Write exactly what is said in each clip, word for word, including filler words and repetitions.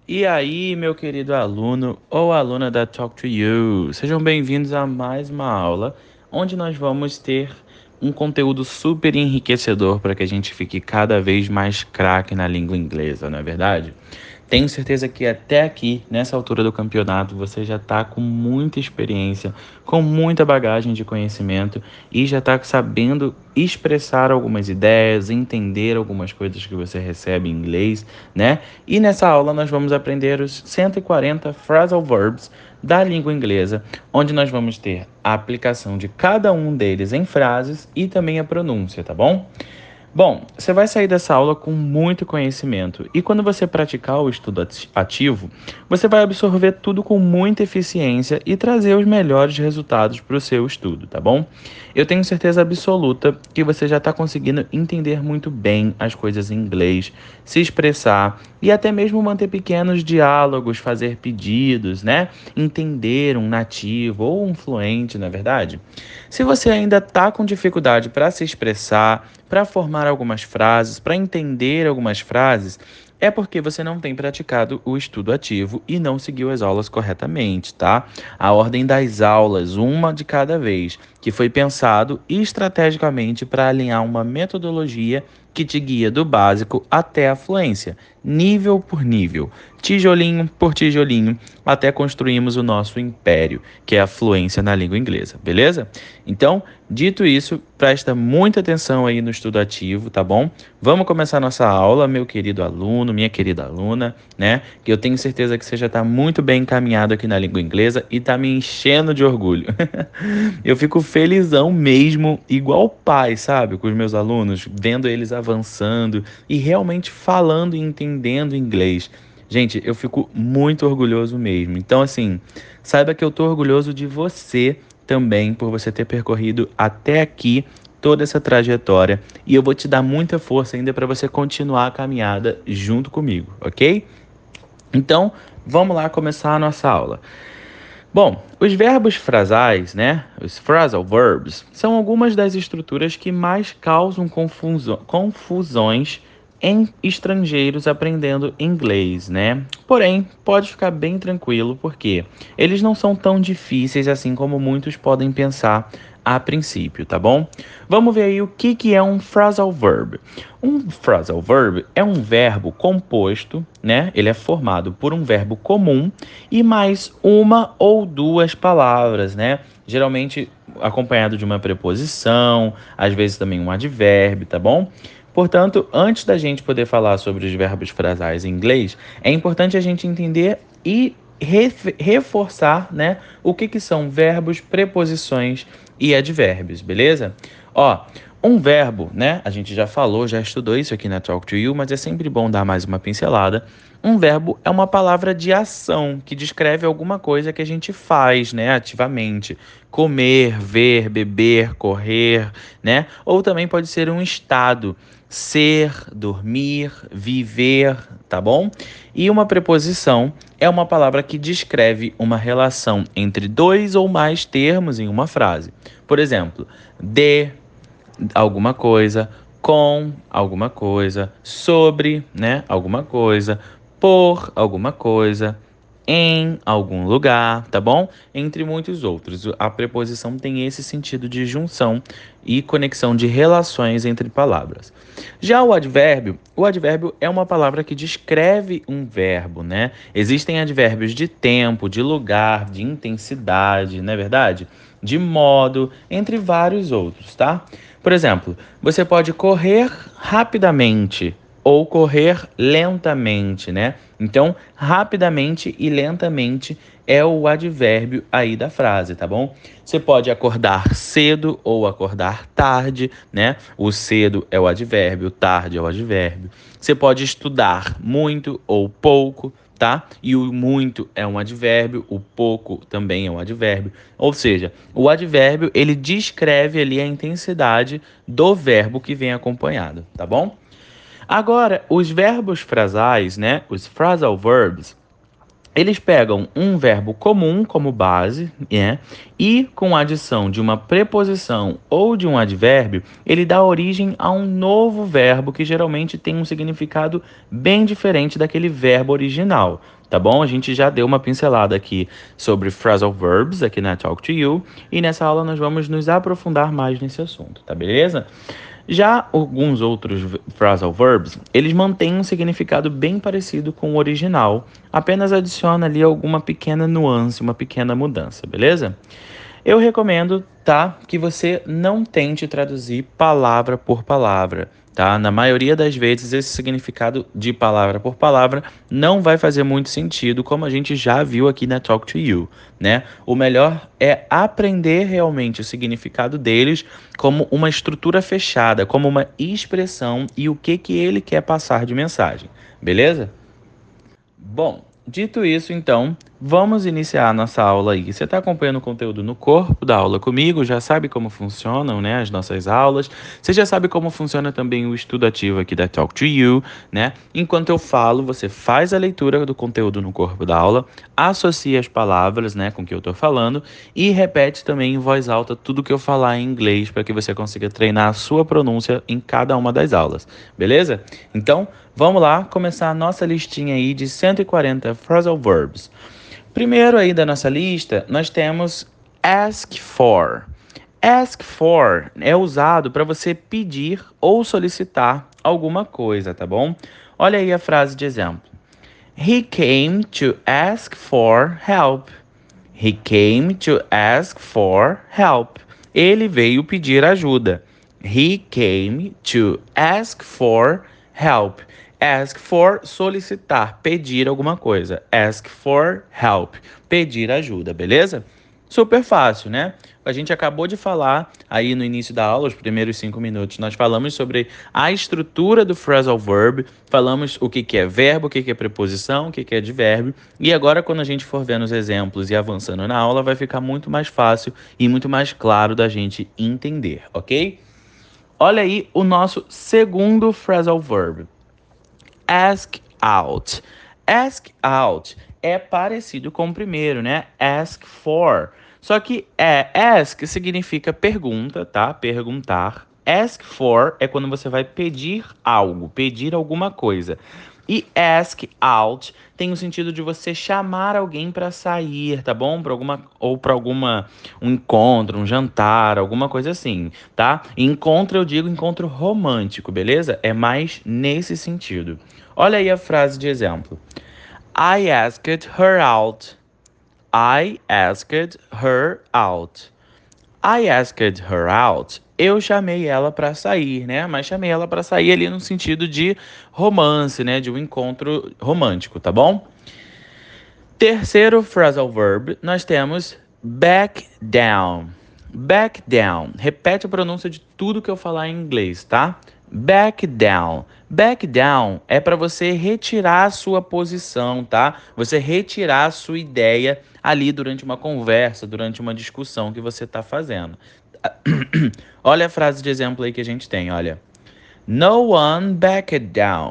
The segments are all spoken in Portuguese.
E aí, meu querido aluno ou aluna da Talk to You, sejam bem-vindos a mais uma aula onde nós vamos ter um conteúdo super enriquecedor para que a gente fique cada vez mais craque na língua inglesa, não é verdade? Tenho certeza que até aqui, nessa altura do campeonato, você já está com muita experiência, com muita bagagem de conhecimento e já está sabendo expressar algumas ideias, entender algumas coisas que você recebe em inglês, né? E nessa aula nós vamos aprender os cento e quarenta phrasal verbs da língua inglesa, onde nós vamos ter a aplicação de cada um deles em frases e também a pronúncia, tá bom? Bom, você vai sair dessa aula com muito conhecimento e quando você praticar o estudo ativo, você vai absorver tudo com muita eficiência e trazer os melhores resultados para o seu estudo, tá bom? Eu tenho certeza absoluta que você já está conseguindo entender muito bem as coisas em inglês, se expressar e até mesmo manter pequenos diálogos, fazer pedidos, né? Entender um nativo ou um fluente, na verdade. Se você ainda está com dificuldade para se expressar, para formar algumas frases, para entender algumas frases, é porque você não tem praticado o estudo ativo e não seguiu as aulas corretamente, tá? A ordem das aulas, uma de cada vez, que foi pensado estrategicamente para alinhar uma metodologia que te guia do básico até a fluência, nível por nível, tijolinho por tijolinho, até construirmos o nosso império, que é a fluência na língua inglesa, beleza? Então, dito isso, presta muita atenção aí no estudo ativo, tá bom? Vamos começar nossa aula, meu querido aluno, minha querida aluna, né? Que eu tenho certeza que você já está muito bem encaminhado aqui na língua inglesa e está me enchendo de orgulho. Eu fico felizão mesmo, igual pai, sabe? Com os meus alunos, vendo eles avançando e realmente falando e entendendo inglês. Gente, eu fico muito orgulhoso mesmo. Então, assim, saiba que eu tô orgulhoso de você também por você ter percorrido até aqui toda essa trajetória e eu vou te dar muita força ainda para você continuar a caminhada junto comigo, ok? Então, vamos lá começar a nossa aula. Bom, os verbos frasais, né, os phrasal verbs, são algumas das estruturas que mais causam confuso- confusões em estrangeiros aprendendo inglês, né? Porém, pode ficar bem tranquilo porque eles não são tão difíceis assim como muitos podem pensar a princípio, tá bom? Vamos ver aí o que, que é um phrasal verb. Um phrasal verb é um verbo composto, né? Ele é formado por um verbo comum e mais uma ou duas palavras, né? Geralmente acompanhado de uma preposição, às vezes também um advérbio, tá bom? Portanto, antes da gente poder falar sobre os verbos frasais em inglês, é importante a gente entender e reforçar, né, o que, que são verbos, preposições e advérbios, beleza? Ó, um verbo, né? A gente já falou, já estudou isso aqui na Talk to You, mas é sempre bom dar mais uma pincelada. Um verbo é uma palavra de ação que descreve alguma coisa que a gente faz, né, ativamente. Comer, ver, beber, correr, né? Ou também pode ser um estado. Ser, dormir, viver, tá bom? E uma preposição é uma palavra que descreve uma relação entre dois ou mais termos em uma frase. Por exemplo, de alguma coisa, com alguma coisa, sobre, né, alguma coisa, por alguma coisa, em algum lugar, tá bom? Entre muitos outros. A preposição tem esse sentido de junção e conexão de relações entre palavras. Já o advérbio, o advérbio é uma palavra que descreve um verbo, né? Existem advérbios de tempo, de lugar, de intensidade, não é verdade? De modo, entre vários outros, tá? Por exemplo, você pode correr rapidamente ou correr lentamente, né? Então, rapidamente e lentamente é o advérbio aí da frase, tá bom? Você pode acordar cedo ou acordar tarde, né? O cedo é o advérbio, o tarde é o advérbio. Você pode estudar muito ou pouco, tá? E o muito é um advérbio, o pouco também é um advérbio. Ou seja, o advérbio ele descreve ali a intensidade do verbo que vem acompanhado, tá bom? Agora, os verbos frasais, né? Os phrasal verbs, eles pegam um verbo comum como base, né? E com a adição de uma preposição ou de um advérbio, ele dá origem a um novo verbo que geralmente tem um significado bem diferente daquele verbo original, tá bom? A gente já deu uma pincelada aqui sobre phrasal verbs aqui na Talk to You, e nessa aula nós vamos nos aprofundar mais nesse assunto, tá beleza? Já alguns outros phrasal verbs, eles mantêm um significado bem parecido com o original, apenas adiciona ali alguma pequena nuance, uma pequena mudança, beleza? Eu recomendo, tá, que você não tente traduzir palavra por palavra, tá? Na maioria das vezes, esse significado de palavra por palavra não vai fazer muito sentido, como a gente já viu aqui na Talk to You, né? O melhor é aprender realmente o significado deles como uma estrutura fechada, como uma expressão e o que que ele quer passar de mensagem, beleza? Bom, dito isso, então, vamos iniciar a nossa aula aí. Você está acompanhando o conteúdo no corpo da aula comigo, já sabe como funcionam, né, as nossas aulas. Você já sabe como funciona também o estudo ativo aqui da Talk to You, né? Enquanto eu falo, você faz a leitura do conteúdo no corpo da aula, associa as palavras, né, com o que eu estou falando e repete também em voz alta tudo que eu falar em inglês para que você consiga treinar a sua pronúncia em cada uma das aulas, beleza? Então, vamos lá começar a nossa listinha aí de cento e quarenta phrasal verbs. Primeiro aí da nossa lista, nós temos ask for. Ask for é usado para você pedir ou solicitar alguma coisa, tá bom? Olha aí a frase de exemplo. He came to ask for help. He came to ask for help. Ele veio pedir ajuda. He came to ask for help. Ask for, solicitar, pedir alguma coisa. Ask for help, pedir ajuda, beleza? Super fácil, né? A gente acabou de falar aí no início da aula, os primeiros cinco minutos, nós falamos sobre a estrutura do phrasal verb, falamos o que, que é verbo, o que, que é preposição, o que, que é advérbio, e agora quando a gente for vendo os exemplos e avançando na aula, vai ficar muito mais fácil e muito mais claro da gente entender, ok? Olha aí o nosso segundo phrasal verb. Ask out. Ask out é parecido com o primeiro, né? Ask for. Só que é ask significa pergunta, tá? Perguntar. Ask for é quando você vai pedir algo, pedir alguma coisa. E ask out tem o sentido de você chamar alguém para sair, tá bom? Para alguma ou para alguma um encontro, um jantar, alguma coisa assim, tá? Encontro eu digo encontro romântico, beleza? É mais nesse sentido. Olha aí a frase de exemplo. I asked her out. I asked her out. I asked her out. Eu chamei ela para sair, né? Mas chamei ela para sair ali no sentido de romance, né? De um encontro romântico, tá bom? Terceiro phrasal verb, nós temos back down. Back down. Repete a pronúncia de tudo que eu falar em inglês, tá? Back down. Back down é para você retirar a sua posição, tá? Você retirar a sua ideia ali durante uma conversa, durante uma discussão que você está fazendo. Olha a frase de exemplo aí que a gente tem, olha. No one backed down.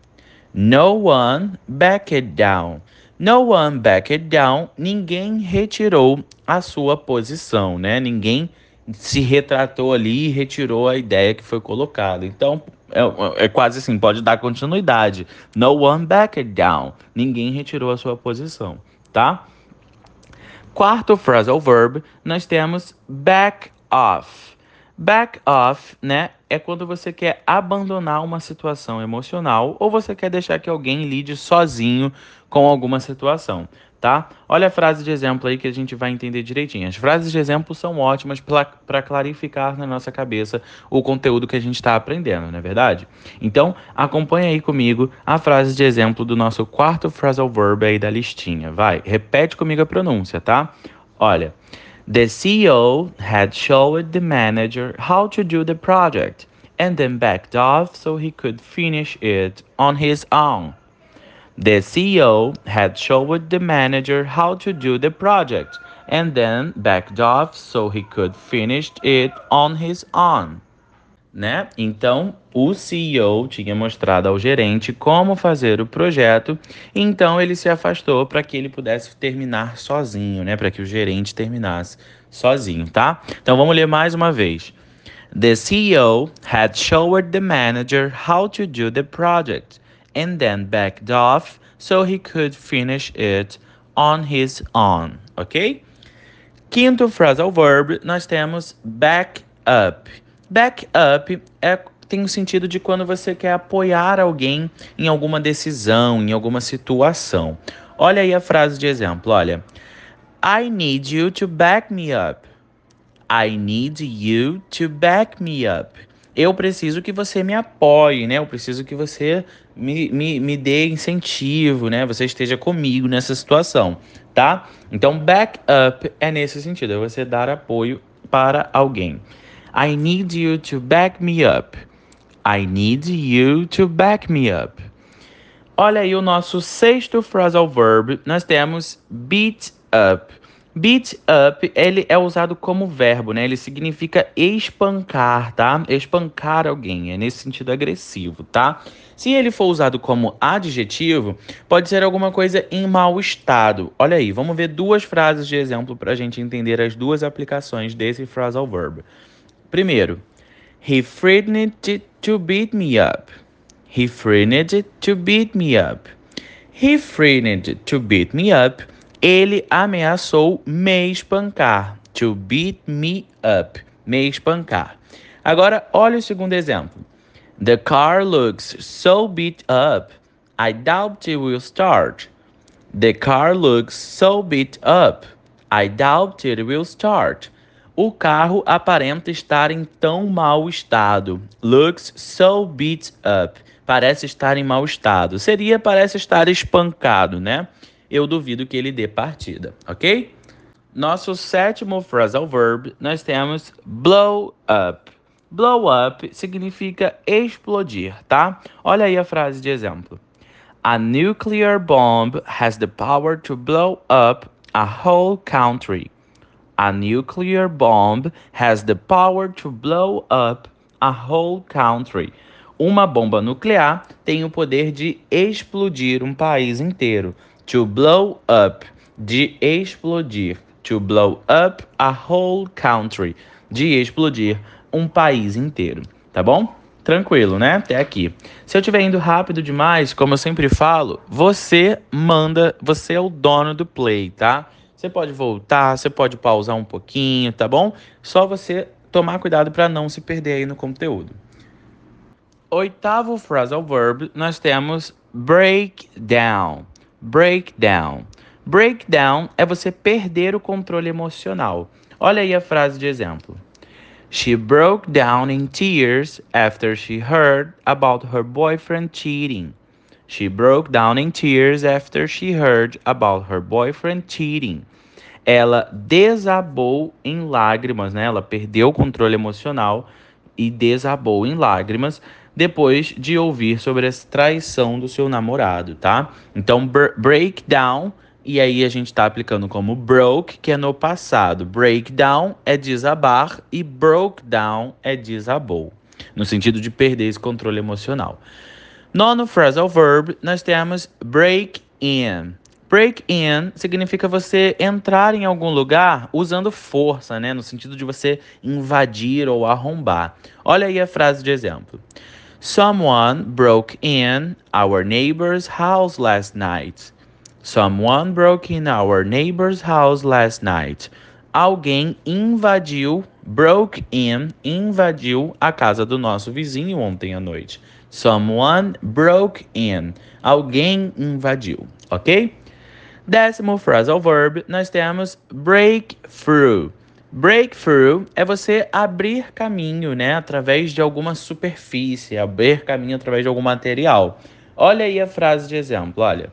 No one backed down. No one backed down. Ninguém retirou a sua posição, né? Ninguém se retratou ali e retirou a ideia que foi colocada. Então, é, é quase assim, pode dar continuidade. No one backed down. Ninguém retirou a sua posição, tá? Quarto phrasal verb, nós temos back off. Back off, né, é quando você quer abandonar uma situação emocional ou você quer deixar que alguém lide sozinho com alguma situação, tá? Olha a frase de exemplo aí que a gente vai entender direitinho. As frases de exemplo são ótimas para clarificar na nossa cabeça o conteúdo que a gente está aprendendo, não é verdade? Então, acompanha aí comigo a frase de exemplo do nosso quarto phrasal verb aí da listinha. Vai, repete comigo a pronúncia, tá? Olha, the C E O had showed the manager how to do the project and then backed off so he could finish it on his own. The C E O had showed the manager how to do the project and then backed off so he could finish it on his own. Né? Então, o C E O tinha mostrado ao gerente como fazer o projeto, então ele se afastou para que ele pudesse terminar sozinho, né? Para que o gerente terminasse sozinho, tá? Então, vamos ler mais uma vez. The C E O had showed the manager how to do the project and then backed off so he could finish it on his own, ok? Quinto phrasal verb, nós temos back up. Back up é, tem o sentido de quando você quer apoiar alguém em alguma decisão, em alguma situação. Olha aí a frase de exemplo, olha. I need you to back me up. I need you to back me up. Eu preciso que você me apoie, né? Eu preciso que você me, me, me dê incentivo, né? Você esteja comigo nessa situação, tá? Então, back up é nesse sentido, é você dar apoio para alguém. I need you to back me up. I need you to back me up. Olha aí o nosso sexto phrasal verb, nós temos beat up. Beat up, ele é usado como verbo, né? Ele significa espancar, tá? Espancar alguém, é nesse sentido agressivo, tá? Se ele for usado como adjetivo, pode ser alguma coisa em mau estado. Olha aí, vamos ver duas frases de exemplo para a gente entender as duas aplicações desse phrasal verb. Primeiro, he threatened to beat me up. He threatened to beat me up. He threatened to beat me up. Ele ameaçou me espancar. To beat me up. Me espancar. Agora, olha o segundo exemplo. The car looks so beat up. I doubt it will start. The car looks so beat up. I doubt it will start. O carro aparenta estar em tão mau estado. Looks so beat up. Parece estar em mau estado. Seria parece estar espancado, né? Eu duvido que ele dê partida, ok? Nosso sétimo phrasal verb, nós temos blow up. Blow up significa explodir, tá? Olha aí a frase de exemplo. A nuclear bomb has the power to blow up a whole country. A nuclear bomb has the power to blow up a whole country. Uma bomba nuclear tem o poder de explodir um país inteiro. To blow up, de explodir. To blow up a whole country, de explodir um país inteiro. Tá bom? Tranquilo, né? Até aqui. Se eu estiver indo rápido demais, como eu sempre falo, você manda, você é o dono do play, tá? Você pode voltar, você pode pausar um pouquinho, tá bom? Só você tomar cuidado para não se perder aí no conteúdo. Oitavo phrasal verb, nós temos break down. Break down. Break down é você perder o controle emocional. Olha aí a frase de exemplo. She broke down in tears after she heard about her boyfriend cheating. She broke down in tears after she heard about her boyfriend cheating. Ela desabou em lágrimas, né? Ela perdeu o controle emocional e desabou em lágrimas depois de ouvir sobre a traição do seu namorado, tá? Então, break down, e aí a gente tá aplicando como broke, que é no passado. Breakdown é desabar e broke down é desabou, no sentido de perder esse controle emocional. Nono phrasal verb, nós temos break in. Break in significa você entrar em algum lugar usando força, né? No sentido de você invadir ou arrombar. Olha aí a frase de exemplo. Someone broke in our neighbor's house last night. Someone broke in our neighbor's house last night. Alguém invadiu, broke in, invadiu a casa do nosso vizinho ontem à noite. Someone broke in. Alguém invadiu, ok? Décimo phrasal verb, nós temos break through. Breakthrough é você abrir caminho, né, através de alguma superfície, abrir caminho através de algum material. Olha aí a frase de exemplo, olha.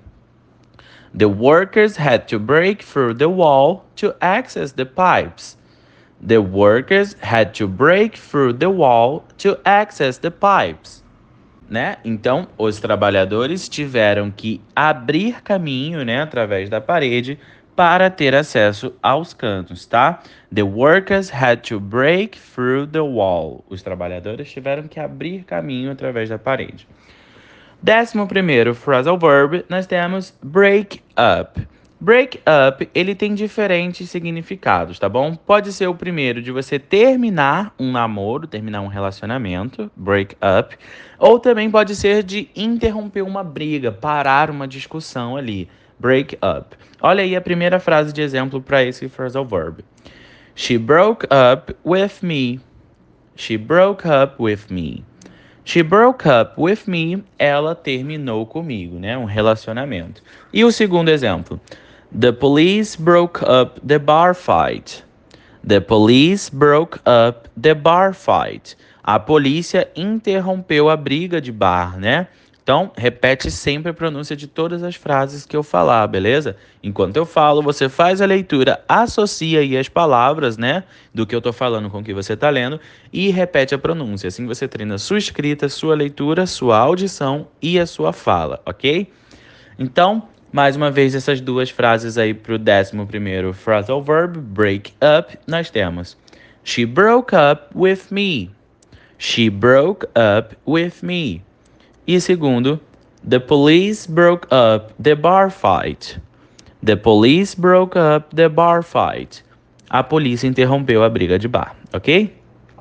The workers had to break through the wall to access the pipes. The workers had to break through the wall to access the pipes. Né? Então, os trabalhadores tiveram que abrir caminho, né, através da parede para ter acesso aos canos, tá? The workers had to break through the wall. Os trabalhadores tiveram que abrir caminho através da parede. Décimo primeiro phrasal verb, nós temos break up. Break up, ele tem diferentes significados, tá bom? Pode ser o primeiro de você terminar um namoro, terminar um relacionamento, break up, ou também pode ser de interromper uma briga, parar uma discussão ali, break up. Olha aí a primeira frase de exemplo para esse phrasal verb. She broke up with me. She broke up with me. She broke up with me. Ela terminou comigo, né? Um relacionamento. E o segundo exemplo. The police broke up the bar fight. The police broke up the bar fight. A polícia interrompeu a briga de bar, né? Então, repete sempre a pronúncia de todas as frases que eu falar, beleza? Enquanto eu falo, você faz a leitura, associa aí as palavras, né? Do que eu tô falando com o que você tá lendo e repete a pronúncia. Assim você treina sua escrita, sua leitura, sua audição e a sua fala, ok? Então, mais uma vez, essas duas frases aí pro décimo primeiro phrasal verb, break up, nós temos She broke up with me. She broke up with me. E segundo, the police broke up the bar fight. The police broke up the bar fight. A polícia interrompeu a briga de bar, ok?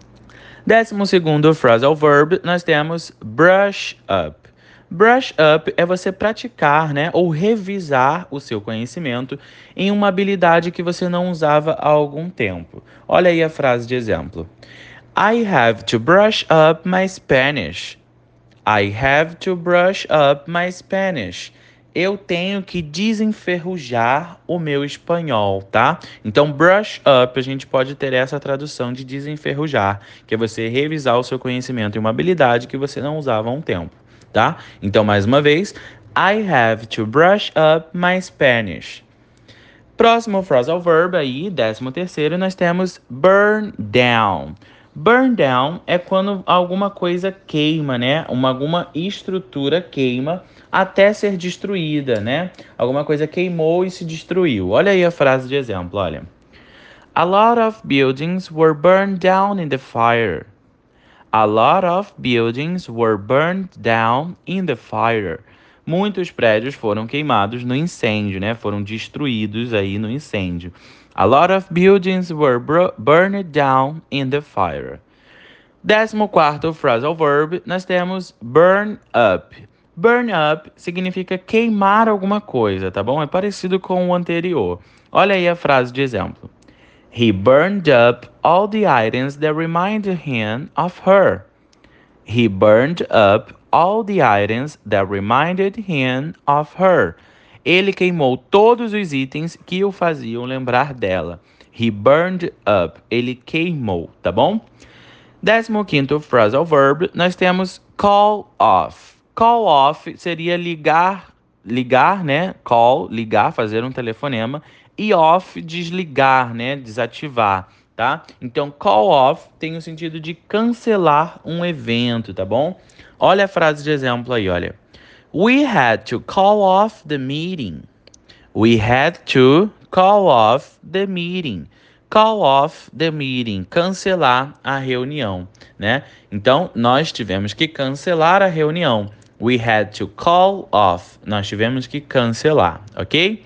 Décimo segundo phrasal verb, nós temos brush up. Brush up é você praticar, né, ou revisar o seu conhecimento em uma habilidade que você não usava há algum tempo. Olha aí a frase de exemplo. I have to brush up my Spanish. I have to brush up my Spanish. Eu tenho que desenferrujar o meu espanhol, tá? Então, brush up, a gente pode ter essa tradução de desenferrujar, que é você revisar o seu conhecimento em uma habilidade que você não usava há um tempo, tá? Então, mais uma vez, I have to brush up my Spanish. Próximo phrasal verb aí, décimo terceiro, nós temos burn down. Burn down é quando alguma coisa queima, né? Uma, alguma estrutura queima até ser destruída, né? Alguma coisa queimou e se destruiu. Olha aí a frase de exemplo, olha. A lot of buildings were burned down in the fire. A lot of buildings were burned down in the fire. Muitos prédios foram queimados no incêndio, né? Foram destruídos aí no incêndio. A lot of buildings were burned down in the fire. Décimo quarto phrasal verb, nós temos burn up. Burn up significa queimar alguma coisa, tá bom? É parecido com o anterior. Olha aí a frase de exemplo. He burned up all the items that reminded him of her. He burned up all the items that reminded him of her. Ele queimou todos os itens que o faziam lembrar dela. He burned up. Ele queimou, tá bom? Décimo quinto phrasal verb, nós temos call off. Call off seria ligar, ligar, né? Call, ligar, fazer um telefonema. E off, desligar, né? Desativar, tá? Então, call off tem o sentido de cancelar um evento, tá bom? Olha a frase de exemplo aí, olha. We had to call off the meeting. We had to call off the meeting. Call off the meeting, cancelar a reunião, né? Então, nós tivemos que cancelar a reunião. We had to call off. Nós tivemos que cancelar, ok?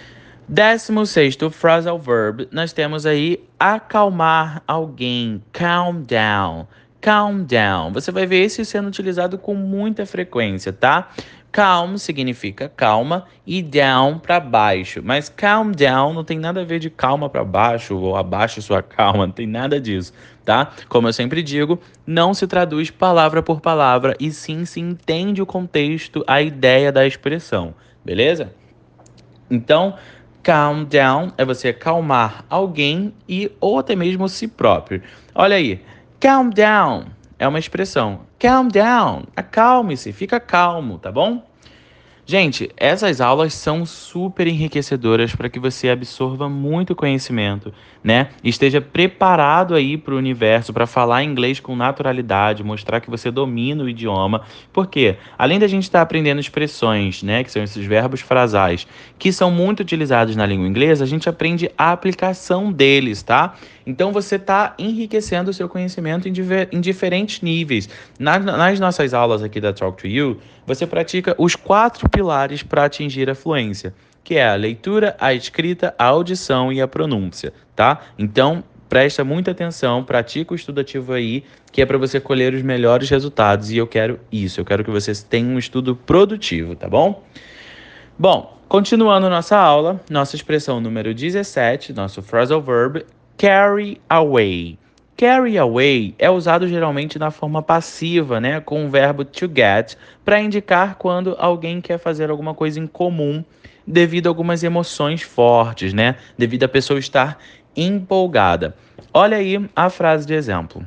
Décimo sexto phrasal verb, nós temos aí acalmar alguém, calm down. Calm down. Você vai ver esse sendo utilizado com muita frequência, tá? Calm significa calma e down para baixo. Mas calm down não tem nada a ver de calma para baixo ou abaixo sua calma, não tem nada disso, tá? Como eu sempre digo, não se traduz palavra por palavra e sim se entende o contexto, a ideia da expressão, beleza? Então, calm down é você acalmar alguém e ou até mesmo si próprio. Olha aí, calm down é uma expressão. Calm down, acalme-se, fica calmo, tá bom? Gente, essas aulas são super enriquecedoras para que você absorva muito conhecimento, né? E esteja preparado aí para o universo, para falar inglês com naturalidade, mostrar que você domina o idioma. Porque, além da gente estar aprendendo expressões, né, que são esses verbos frasais, que são muito utilizados na língua inglesa, a gente aprende a aplicação deles, tá? Então, você está enriquecendo o seu conhecimento em, diver, em diferentes níveis. Nas, nas nossas aulas aqui da Talk to You, você pratica os quatro pilares para atingir a fluência. que é a leitura, a escrita, a audição e a pronúncia, tá? Então, presta muita atenção, pratica o estudo ativo aí, que é para você colher os melhores resultados, e eu quero isso, eu quero que vocês tenham um estudo produtivo, tá bom? Bom, continuando nossa aula, nossa expressão número dezessete, nosso phrasal verb, carry away. Carry away é usado geralmente na forma passiva, né, com o verbo to get, para indicar quando alguém quer fazer alguma coisa em comum devido a algumas emoções fortes, né, devido a pessoa estar empolgada. Olha aí a frase de exemplo.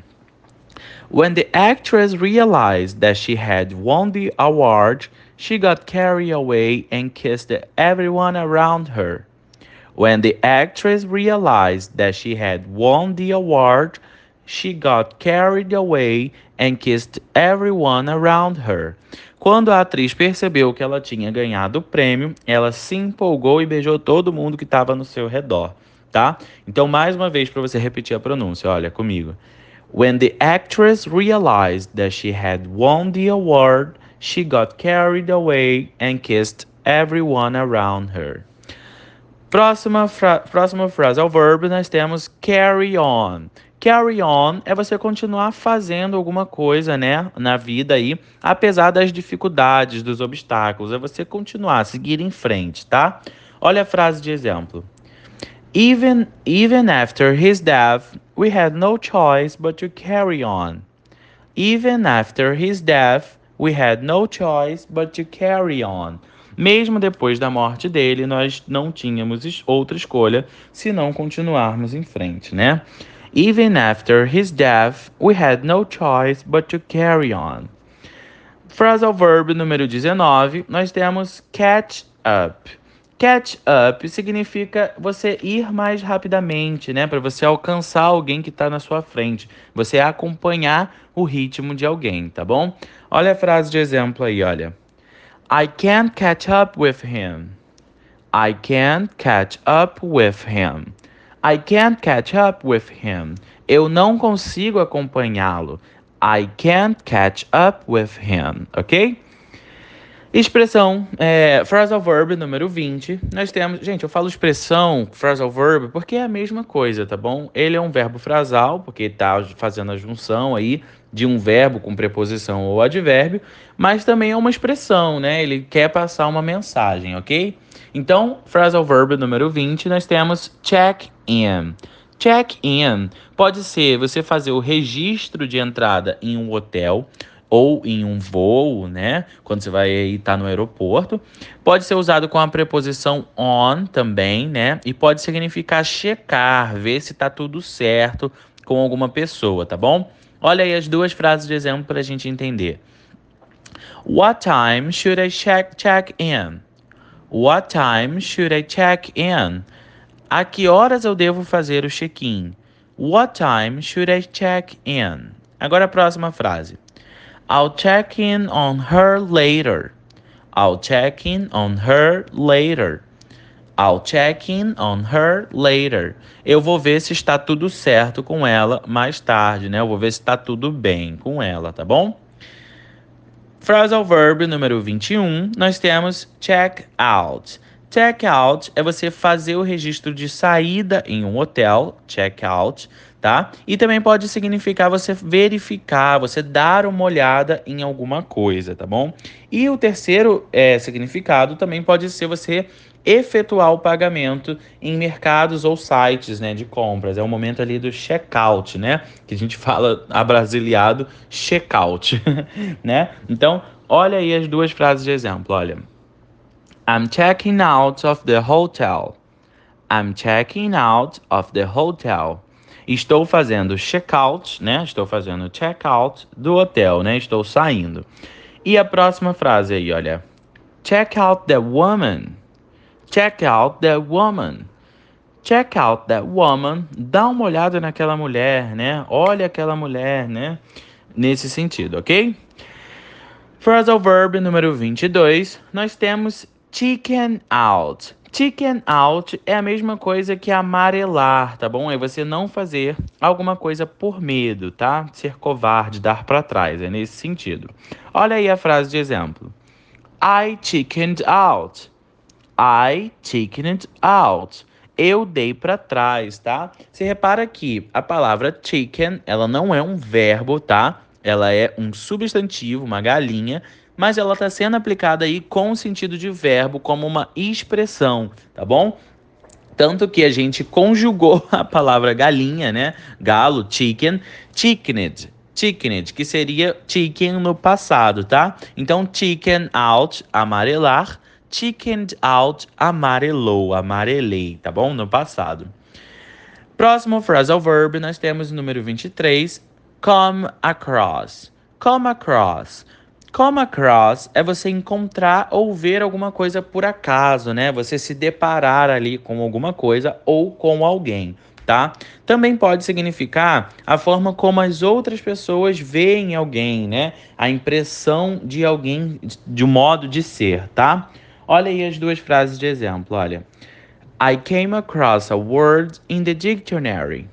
When the actress realized that she had won the award, she got carried away and kissed everyone around her. When the actress realized that she had won the award, she got carried away and kissed everyone around her. Quando a atriz percebeu que ela tinha ganhado o prêmio, ela se empolgou e beijou todo mundo que estava no seu redor, tá? Então, mais uma vez, para você repetir a pronúncia, olha comigo. When the actress realized that she had won the award, she got carried away and kissed everyone around her. Próxima, fra próxima frase ao verbo, nós temos carry on. Carry on é você continuar fazendo alguma coisa, né, na vida aí, apesar das dificuldades, dos obstáculos. É você continuar, seguir em frente, tá? Olha a frase de exemplo. Even, even after his death, we had no choice but to carry on. Even after his death, we had no choice but to carry on. Mesmo depois da morte dele, nós não tínhamos outra escolha senão continuarmos em frente, né? Even after his death, we had no choice but to carry on. Phrasal verb número dezenove, nós temos catch up. Catch up significa você ir mais rapidamente, né? Para você alcançar alguém que está na sua frente. Você acompanhar o ritmo de alguém, tá bom? Olha a frase de exemplo aí, olha. I can't catch up with him. I can't catch up with him. I can't catch up with him. Eu não consigo acompanhá-lo. I can't catch up with him, ok? Expressão, é, phrasal verb número vinte, nós temos... Gente, eu falo expressão, phrasal verb, porque é a mesma coisa, tá bom? Ele é um verbo frasal, porque tá fazendo a junção aí de um verbo com preposição ou advérbio, mas também é uma expressão, né? Ele quer passar uma mensagem, ok? Então, phrasal verb número vinte, nós temos check-in. Check-in pode ser você fazer o registro de entrada em um hotel ou em um voo, né? Quando você vai estar no aeroporto. Pode ser usado com a preposição on também, né? E pode significar checar, ver se tá tudo certo com alguma pessoa, tá bom? Olha aí as duas frases de exemplo para a gente entender. What time should I check, check in? What time should I check in? A que horas eu devo fazer o check-in? What time should I check in? Agora a próxima frase. I'll check in on her later. I'll check in on her later. I'll check in on her later. Eu vou ver se está tudo certo com ela mais tarde, né? Eu vou ver se está tudo bem com ela, tá bom? Phrasal verb número vinte e um, nós temos check out. Check out é você fazer o registro de saída em um hotel, check out, tá? E também pode significar você verificar, você dar uma olhada em alguma coisa, tá bom? E o terceiro é, significado também pode ser você efetuar o pagamento em mercados ou sites, né, de compras. É o momento ali do checkout, né? Que a gente fala abrasileado, checkout, né? Então, olha aí as duas frases de exemplo, olha. I'm checking out of the hotel. I'm checking out of the hotel. Estou fazendo check-out, né? Estou fazendo check-out do hotel, né? Estou saindo. E a próxima frase aí, olha. Check out the woman. Check out the woman. Check out that woman. Dá uma olhada naquela mulher, né? Olha aquela mulher, né? Nesse sentido, ok? Phrasal verb número vinte e dois, nós temos chicken out. Chicken out é a mesma coisa que amarelar, tá bom? É você não fazer alguma coisa por medo, tá? Ser covarde, dar pra trás, é nesse sentido. Olha aí a frase de exemplo. I chickened out. I chickened out. Eu dei para trás, tá? Você repara que a palavra chicken, ela não é um verbo, tá? Ela é um substantivo, uma galinha, mas ela está sendo aplicada aí com o sentido de verbo como uma expressão, tá bom? Tanto que a gente conjugou a palavra galinha, né? Galo, chicken, chickened, chickened, que seria chicken no passado, tá? Então, chicken out, amarelar, chickened out, amarelou, amarelei, tá bom? No passado. Próximo phrasal verb, nós temos o número vinte e três, come across. Come across. Come across é você encontrar ou ver alguma coisa por acaso, né? Você se deparar ali com alguma coisa ou com alguém, tá? Também pode significar a forma como as outras pessoas veem alguém, né? A impressão de alguém, de um modo de ser, tá? Olha aí as duas frases de exemplo, olha. I came across a word in the dictionary.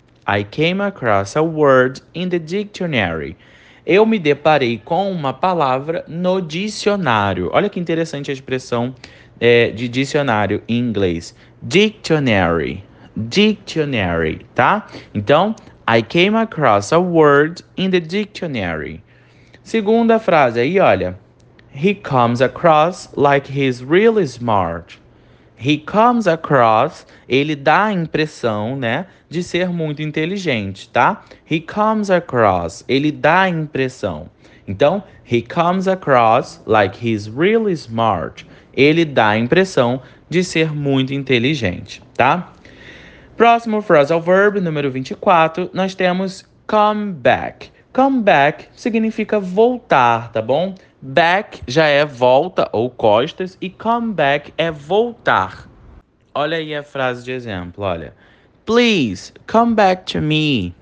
I came across a word in the dictionary. Eu me deparei com uma palavra no dicionário. Olha que interessante a expressão é, de dicionário em inglês. Dictionary. Dictionary, tá? Então, I came across a word in the dictionary. Segunda frase aí, olha. He comes across like he's really smart. He comes across, ele dá a impressão, né, de ser muito inteligente, tá? He comes across, ele dá a impressão. Então, he comes across like he's really smart. Ele dá a impressão de ser muito inteligente, tá? Próximo phrasal verb, número vinte e quatro, nós temos come back. Come back significa voltar, tá bom? Back já é volta ou costas e come back é voltar. Olha aí a frase de exemplo, olha. Please, come back to me.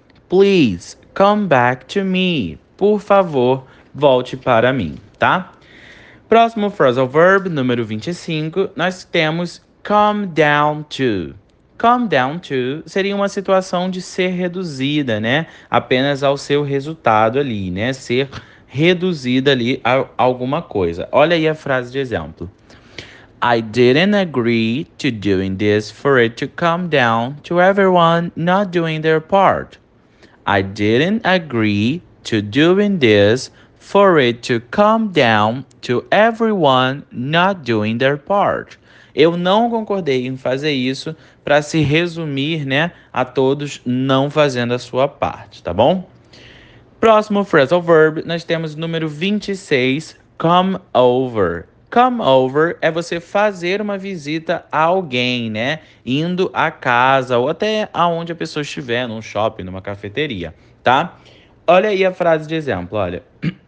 Please, come back to me. Por favor, volte para mim, tá? Próximo phrasal verb, número vinte e cinco, nós temos come down to. Come down to seria uma situação de ser reduzida, né? Apenas ao seu resultado ali, né? Ser reduzida ali a alguma coisa. Olha aí a frase de exemplo. I didn't agree to doing this for it to come down to everyone not doing their part. I didn't agree to doing this for it to come down to everyone not doing their part. Eu não concordei em fazer isso para se resumir, né, a todos não fazendo a sua parte, tá bom? Próximo phrasal verb, nós temos o número vinte e seis, come over. Come over é você fazer uma visita a alguém, né? Indo à casa ou até aonde a pessoa estiver, num shopping, numa cafeteria, tá? Olha aí a frase de exemplo, olha.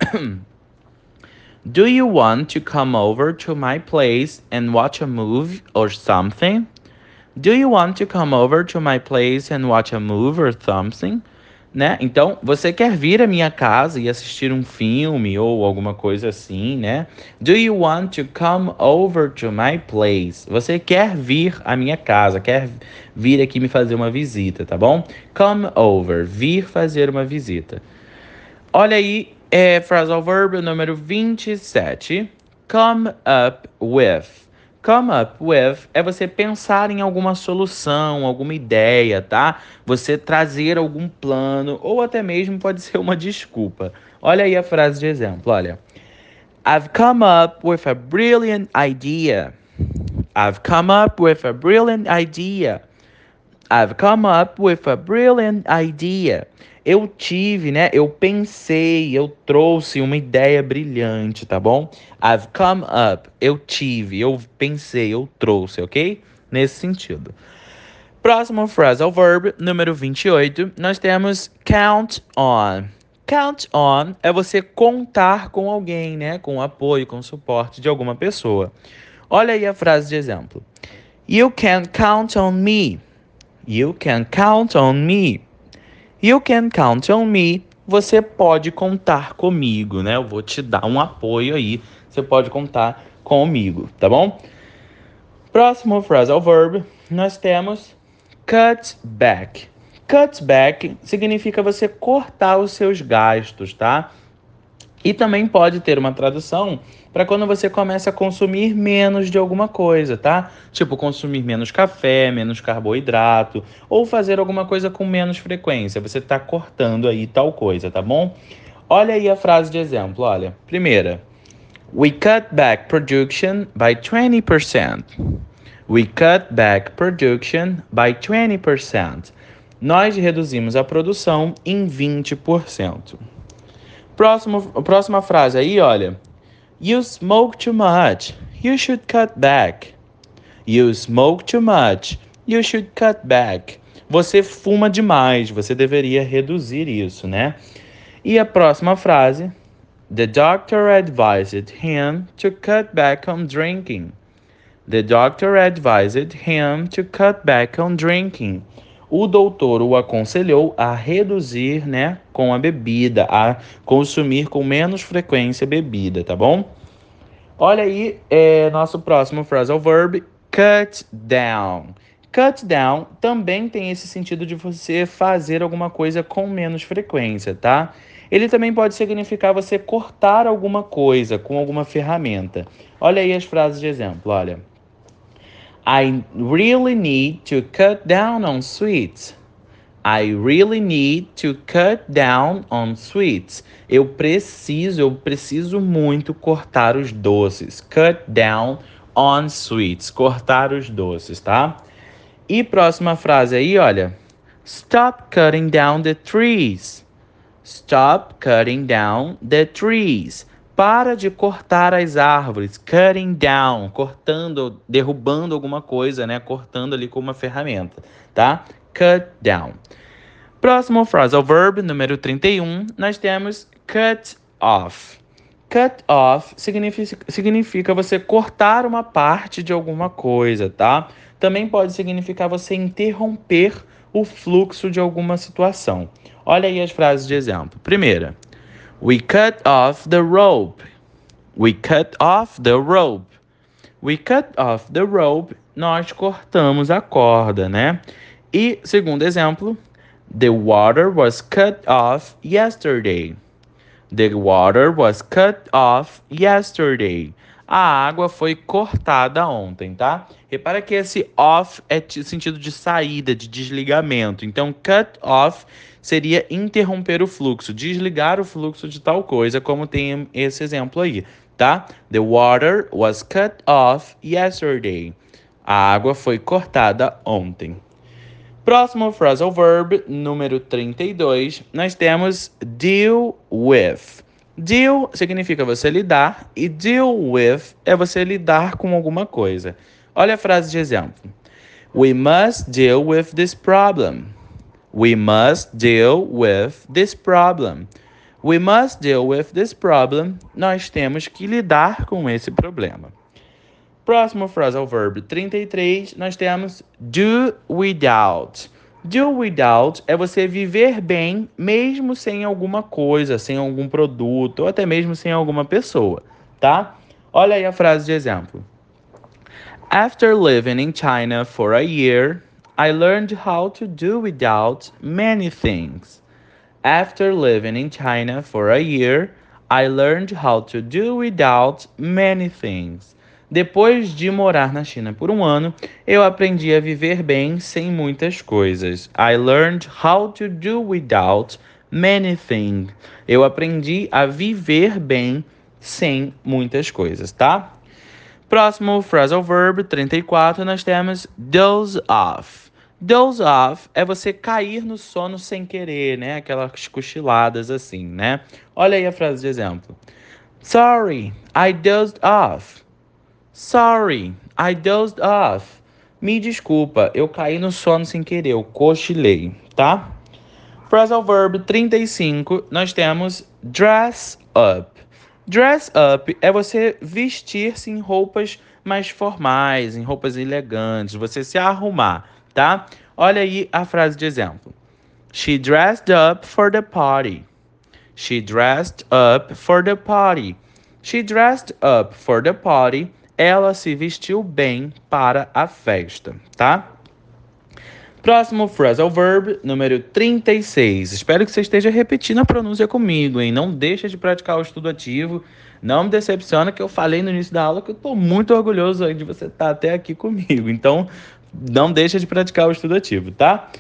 Do you want to come over to my place and watch a movie or something? Do you want to come over to my place and watch a movie or something? Né? Então, você quer vir à minha casa e assistir um filme ou alguma coisa assim, né? Do you want to come over to my place? Você quer vir à minha casa, quer vir aqui me fazer uma visita, tá bom? Come over, vir fazer uma visita. Olha aí, é phrasal verb número vinte e sete. Come up with. Come up with é você pensar em alguma solução, alguma ideia, tá? Você trazer algum plano ou até mesmo pode ser uma desculpa. Olha aí a frase de exemplo, olha. I've come up with a brilliant idea. I've come up with a brilliant idea. I've come up with a brilliant idea. Eu tive, né? Eu pensei, eu trouxe uma ideia brilhante, tá bom? I've come up. Eu tive, eu pensei, eu trouxe, ok? Nesse sentido. Próximo phrasal verb, número vinte e oito, nós temos count on. Count on é você contar com alguém, né? Com apoio, com suporte de alguma pessoa. Olha aí a frase de exemplo. You can count on me. You can count on me. You can count on me. Você pode contar comigo, né? Eu vou te dar um apoio aí. Você pode contar comigo, tá bom? Próximo phrasal verb, nós temos cut back. Cut back significa você cortar os seus gastos, tá? E também pode ter uma tradução para quando você começa a consumir menos de alguma coisa, tá? Tipo, consumir menos café, menos carboidrato, ou fazer alguma coisa com menos frequência. Você está cortando aí tal coisa, tá bom? Olha aí a frase de exemplo, olha. Primeira, we cut back production by twenty percent. We cut back production by twenty percent. Nós reduzimos a produção em vinte por cento. Próximo, próxima frase aí, olha. You smoke too much. You should cut back. You smoke too much. You should cut back. Você fuma demais. Você deveria reduzir isso, né? E a próxima frase. The doctor advised him to cut back on drinking. The doctor advised him to cut back on drinking. O doutor o aconselhou a reduzir, né, com a bebida, a consumir com menos frequência bebida, tá bom? Olha aí, é, nosso próximo phrasal verb, cut down. Cut down também tem esse sentido de você fazer alguma coisa com menos frequência, tá? Ele também pode significar você cortar alguma coisa com alguma ferramenta. Olha aí as frases de exemplo, olha. I really need to cut down on sweets. I really need to cut down on sweets. Eu preciso, eu preciso muito cortar os doces. Cut down on sweets. Cortar os doces, tá? E próxima frase aí, olha. Stop cutting down the trees. Stop cutting down the trees. Para de cortar as árvores. Cutting down. Cortando, derrubando alguma coisa, né? Cortando ali com uma ferramenta, tá? Cut down. Próximo phrasal verb, número trinta e um, nós temos cut off. Cut off significa, significa você cortar uma parte de alguma coisa, tá? Também pode significar você interromper o fluxo de alguma situação. Olha aí as frases de exemplo. Primeira, we cut off the rope. We cut off the rope. We cut off the rope. Nós cortamos a corda, né? E segundo exemplo, the water was cut off yesterday. The water was cut off yesterday. A água foi cortada ontem, tá? Repara que esse off é no sentido de saída, de desligamento. Então, cut off seria interromper o fluxo, desligar o fluxo de tal coisa, como tem esse exemplo aí, tá? The water was cut off yesterday. A água foi cortada ontem. Próximo phrasal verb, número trinta e dois, nós temos deal with. Deal significa você lidar e deal with é você lidar com alguma coisa. Olha a frase de exemplo. We must deal with this problem. We must deal with this problem. We must deal with this problem. Nós temos que lidar com esse problema. Próximo phrasal verb trinta e três, nós temos do without. Do without é você viver bem mesmo sem alguma coisa, sem algum produto, ou até mesmo sem alguma pessoa, tá? Olha aí a frase de exemplo. After living in China for a year, I learned how to do without many things. After living in China for a year, I learned how to do without many things. Depois de morar na China por um ano, eu aprendi a viver bem sem muitas coisas. I learned how to do without many things. Eu aprendi a viver bem sem muitas coisas, tá? Próximo phrasal verb trinta e quatro, nós temos doze off. Doze off é você cair no sono sem querer, né? Aquelas cochiladas assim, né? Olha aí a frase de exemplo. Sorry, I dozed off. Sorry, I dozed off. Me desculpa, eu caí no sono sem querer, eu cochilei, tá? Phrasal verb trinta e cinco, nós temos dress up. Dress up é você vestir-se em roupas mais formais, em roupas elegantes, você se arrumar, tá? Olha aí a frase de exemplo. She dressed up for the party. She dressed up for the party. She dressed up for the party. Ela se vestiu bem para a festa, tá? Próximo phrasal verb, número trinta e seis. Espero que você esteja repetindo a pronúncia comigo, hein? Não deixa de praticar o estudo ativo. Não me decepciona que eu falei no início da aula que eu estou muito orgulhoso de você estar até aqui comigo. Então, não deixa de praticar o estudo ativo, tá?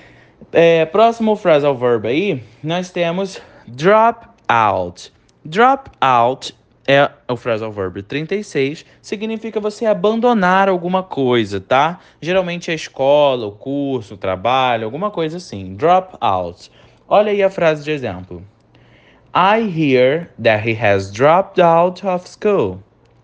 É, próximo phrasal verb aí, nós temos drop out. Drop out é o phrasal verb trinta e seis, significa você abandonar alguma coisa, tá? Geralmente a escola, o curso, o trabalho, alguma coisa assim. Drop out. Olha aí a frase de exemplo. I hear that he has dropped out of school.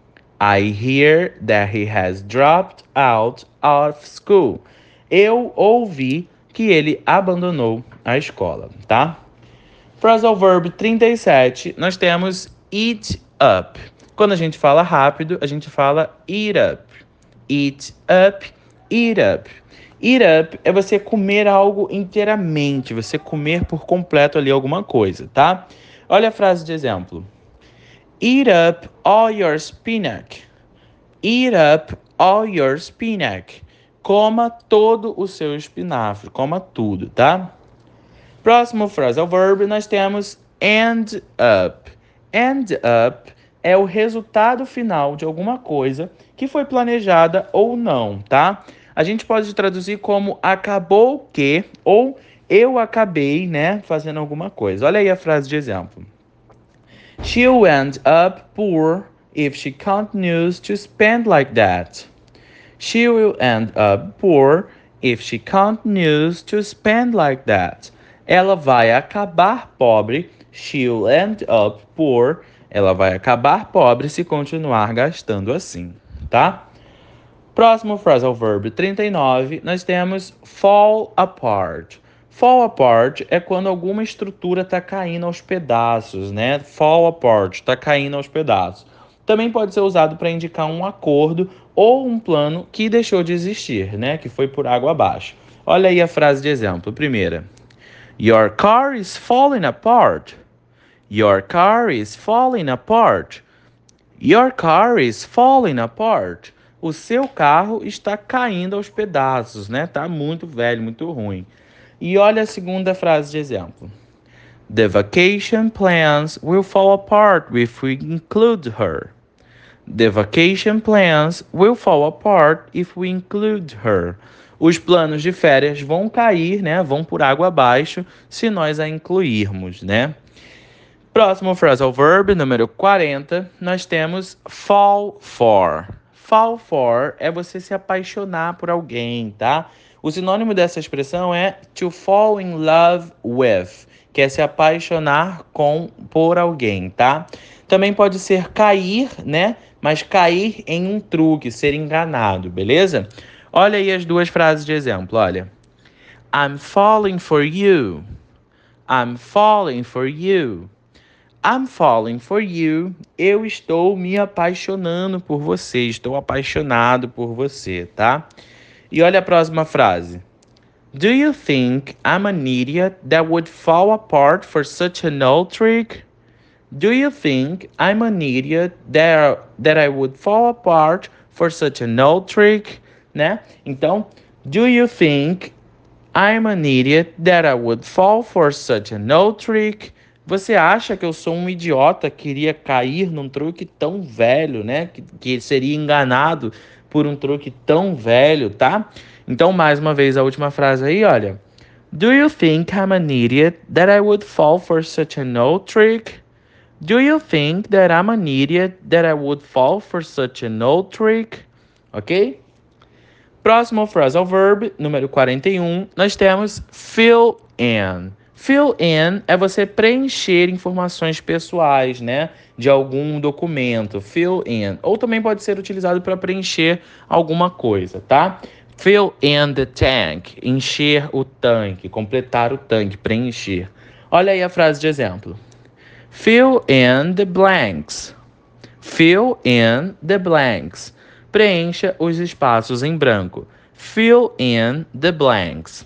I hear that he has dropped out of school. Eu ouvi que ele abandonou a escola, tá? Phrasal verb trinta e sete, nós temos eat up. Quando a gente fala rápido, a gente fala eat up. Eat up, eat up. Eat up é você comer algo inteiramente, você comer por completo ali alguma coisa, tá? Olha a frase de exemplo. Eat up all your spinach. Eat up all your spinach. Coma todo o seu espinafre, coma tudo, tá? Próximo phrasal verb, nós temos end up. End up é o resultado final de alguma coisa que foi planejada ou não, tá? A gente pode traduzir como acabou que ou eu acabei, né, fazendo alguma coisa. Olha aí a frase de exemplo. She'll end up poor if she continues to spend like that. She will end up poor if she continues to spend like that. Ela vai acabar pobre. She'll end up poor. Ela vai acabar pobre se continuar gastando assim, tá? Próximo phrasal verb trinta e nove, nós temos fall apart. Fall apart é quando alguma estrutura está caindo aos pedaços, né? Fall apart, está caindo aos pedaços. Também pode ser usado para indicar um acordo ou um plano que deixou de existir, né? Que foi por água abaixo. Olha aí a frase de exemplo. Primeira. Your car is falling apart. Your car is falling apart. Your car is falling apart. O seu carro está caindo aos pedaços, né? Tá muito velho, muito ruim. E olha a segunda frase de exemplo. The vacation plans will fall apart if we include her. The vacation plans will fall apart if we include her. Os planos de férias vão cair, né? Vão por água abaixo se nós a incluirmos, né? Próximo phrasal verb, número quarenta, nós temos fall for. Fall for é você se apaixonar por alguém, tá? O sinônimo dessa expressão é to fall in love with, que é se apaixonar com por alguém, tá? Também pode ser cair, né? Mas cair em um truque, ser enganado, beleza? Olha aí as duas frases de exemplo, olha. I'm falling for you. I'm falling for you. I'm falling for you. Eu estou me apaixonando por você. Estou apaixonado por você, tá? E olha a próxima frase. Do you think I'm an idiot that would fall apart for such an old trick? Do you think I'm an idiot that, that I would fall apart for such an old trick? Né? Então, do you think I'm an idiot that I would fall for such an old trick? Você acha que eu sou um idiota que iria cair num truque tão velho, né? Que, que seria enganado por um truque tão velho, tá? Então, mais uma vez, a última frase aí, olha. Do you think I'm an idiot that I would fall for such an old trick? Do you think that I'm an idiot that I would fall for such an old trick? Ok? Próximo phrasal verb, número quarenta e um, nós temos fill in. Fill in é você preencher informações pessoais, né, de algum documento. Fill in. Ou também pode ser utilizado para preencher alguma coisa, tá? Fill in the tank. Encher o tanque, completar o tanque, preencher. Olha aí a frase de exemplo. Fill in the blanks. Fill in the blanks. Preencha os espaços em branco. Fill in the blanks.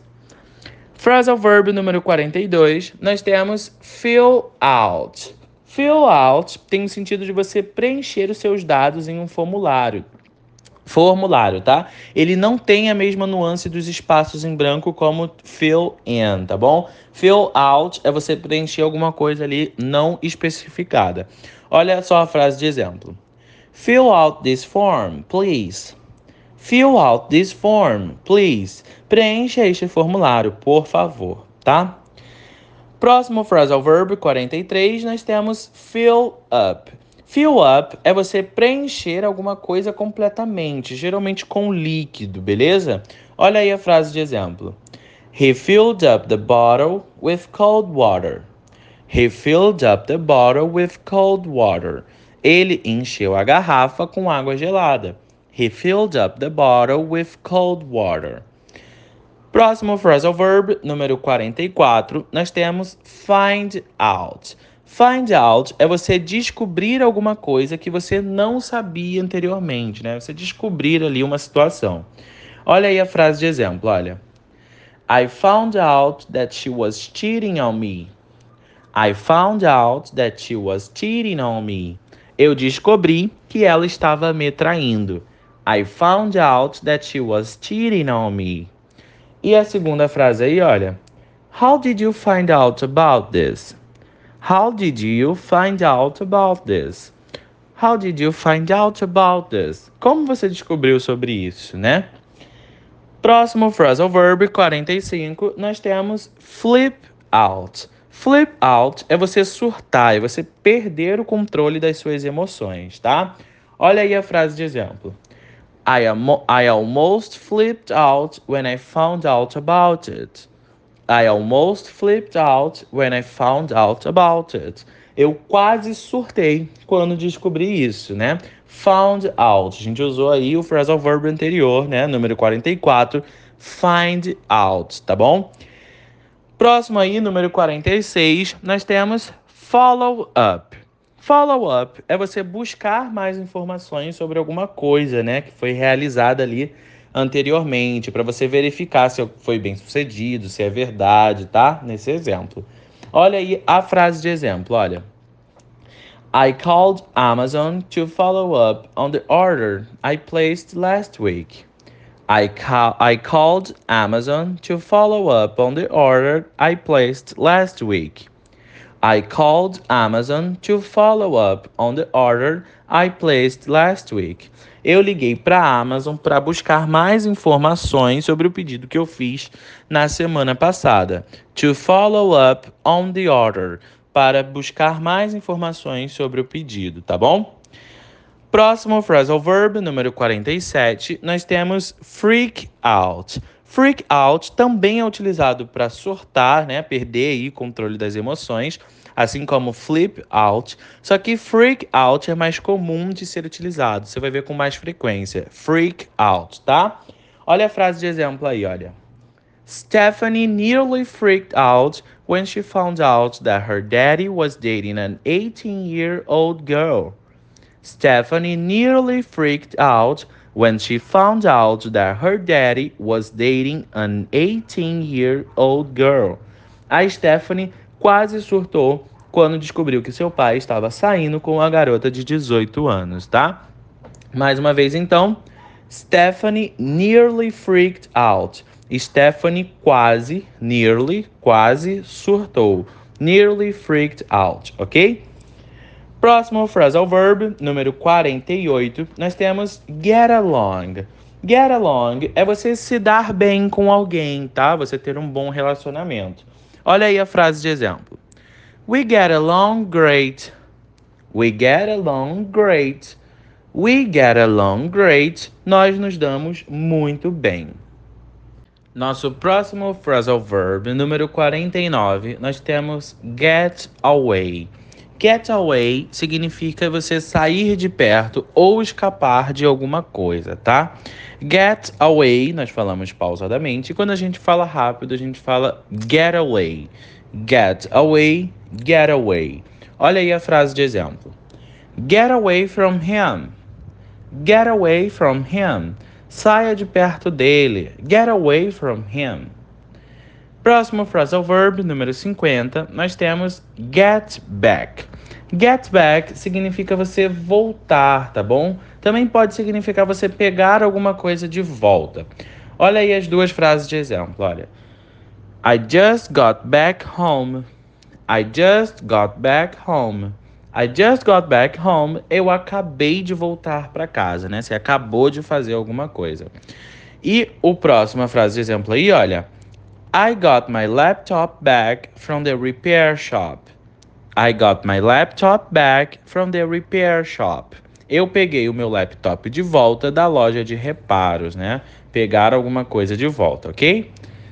Phrasal verb número quarenta e dois, nós temos fill out. Fill out tem o sentido de você preencher os seus dados em um formulário. Formulário, tá? Ele não tem a mesma nuance dos espaços em branco como fill in, tá bom? Fill out é você preencher alguma coisa ali não especificada. Olha só a frase de exemplo. Fill out this form, please. Fill out this form, please. Preencha este formulário, por favor, tá? Próximo phrasal verb, quarenta e três, nós temos fill up. Fill up é você preencher alguma coisa completamente, geralmente com líquido, beleza? Olha aí a frase de exemplo. He filled up the bottle with cold water. He filled up the bottle with cold water. Ele encheu a garrafa com água gelada. He filled up the bottle with cold water. Próximo phrasal verb, número quarenta e quatro, nós temos find out. Find out é você descobrir alguma coisa que você não sabia anteriormente, né? Você descobrir ali uma situação. Olha aí a frase de exemplo, olha. I found out that she was cheating on me. I found out that she was cheating on me. Eu descobri que ela estava me traindo. I found out that she was cheating on me. E a segunda frase aí, olha. How did you find out about this? How did you find out about this? How did you find out about this? Como você descobriu sobre isso, né? Próximo phrasal verb, quarenta e cinco, nós temos flip out. Flip out é você surtar, é você perder o controle das suas emoções, tá? Olha aí a frase de exemplo. I, am, I almost flipped out when I found out about it. I almost flipped out when I found out about it. Eu quase surtei quando descobri isso, né? Found out. A gente usou aí o phrasal verb anterior, né? Número quarenta e quatro. Find out, tá bom? Próximo aí, número quarenta e seis, nós temos follow up. Follow up é você buscar mais informações sobre alguma coisa, né? Que foi realizada ali anteriormente, para você verificar se foi bem sucedido, se é verdade, tá? Nesse exemplo. Olha aí a frase de exemplo, olha. I called Amazon to follow up on the order I placed last week. I, ca- I called Amazon to follow up on the order I placed last week. I called Amazon to follow up on the order I placed last week. Eu liguei para a Amazon para buscar mais informações sobre o pedido que eu fiz na semana passada. To follow up on the order. Para buscar mais informações sobre o pedido, tá bom? Próximo phrasal verb, número quarenta e sete, nós temos freak out. Freak out também é utilizado para surtar, né, perder aí o controle das emoções, assim como flip out. Só que freak out é mais comum de ser utilizado, você vai ver com mais frequência. Freak out, tá? Olha a frase de exemplo aí, olha. Stephanie nearly freaked out when she found out that her daddy was dating an eighteen-year-old girl. Stephanie nearly freaked out when she found out that her daddy was dating an eighteen-year-old girl. A Stephanie quase surtou quando descobriu que seu pai estava saindo com uma garota de dezoito anos, tá? Mais uma vez então, Stephanie nearly freaked out. Stephanie quase, nearly, quase surtou. Nearly freaked out, ok? Próximo phrasal verb, número quarenta e oito, nós temos get along. Get along é você se dar bem com alguém, tá? Você ter um bom relacionamento. Olha aí a frase de exemplo. We get along great. We get along great. We get along great. Nós nos damos muito bem. Nosso próximo phrasal verb, número quarenta e nove, nós temos get away. Get away significa você sair de perto ou escapar de alguma coisa, tá? Get away, nós falamos pausadamente. E quando a gente fala rápido, a gente fala get away. Get away, get away. Olha aí a frase de exemplo. Get away from him. Get away from him. Saia de perto dele. Get away from him. Próximo phrasal verb, número cinquenta, nós temos get back. Get back significa você voltar, tá bom? também pode significar você pegar alguma coisa de volta. Olha aí as duas frases de exemplo, olha. I just got back home. I just got back home. I just got back home. Eu acabei de voltar para casa, né? Você acabou de fazer alguma coisa. E o próxima frase de exemplo aí, olha. I got my laptop back from the repair shop. I got my laptop back from the repair shop. Eu peguei o meu laptop de volta da loja de reparos, né? Pegar alguma coisa de volta, ok?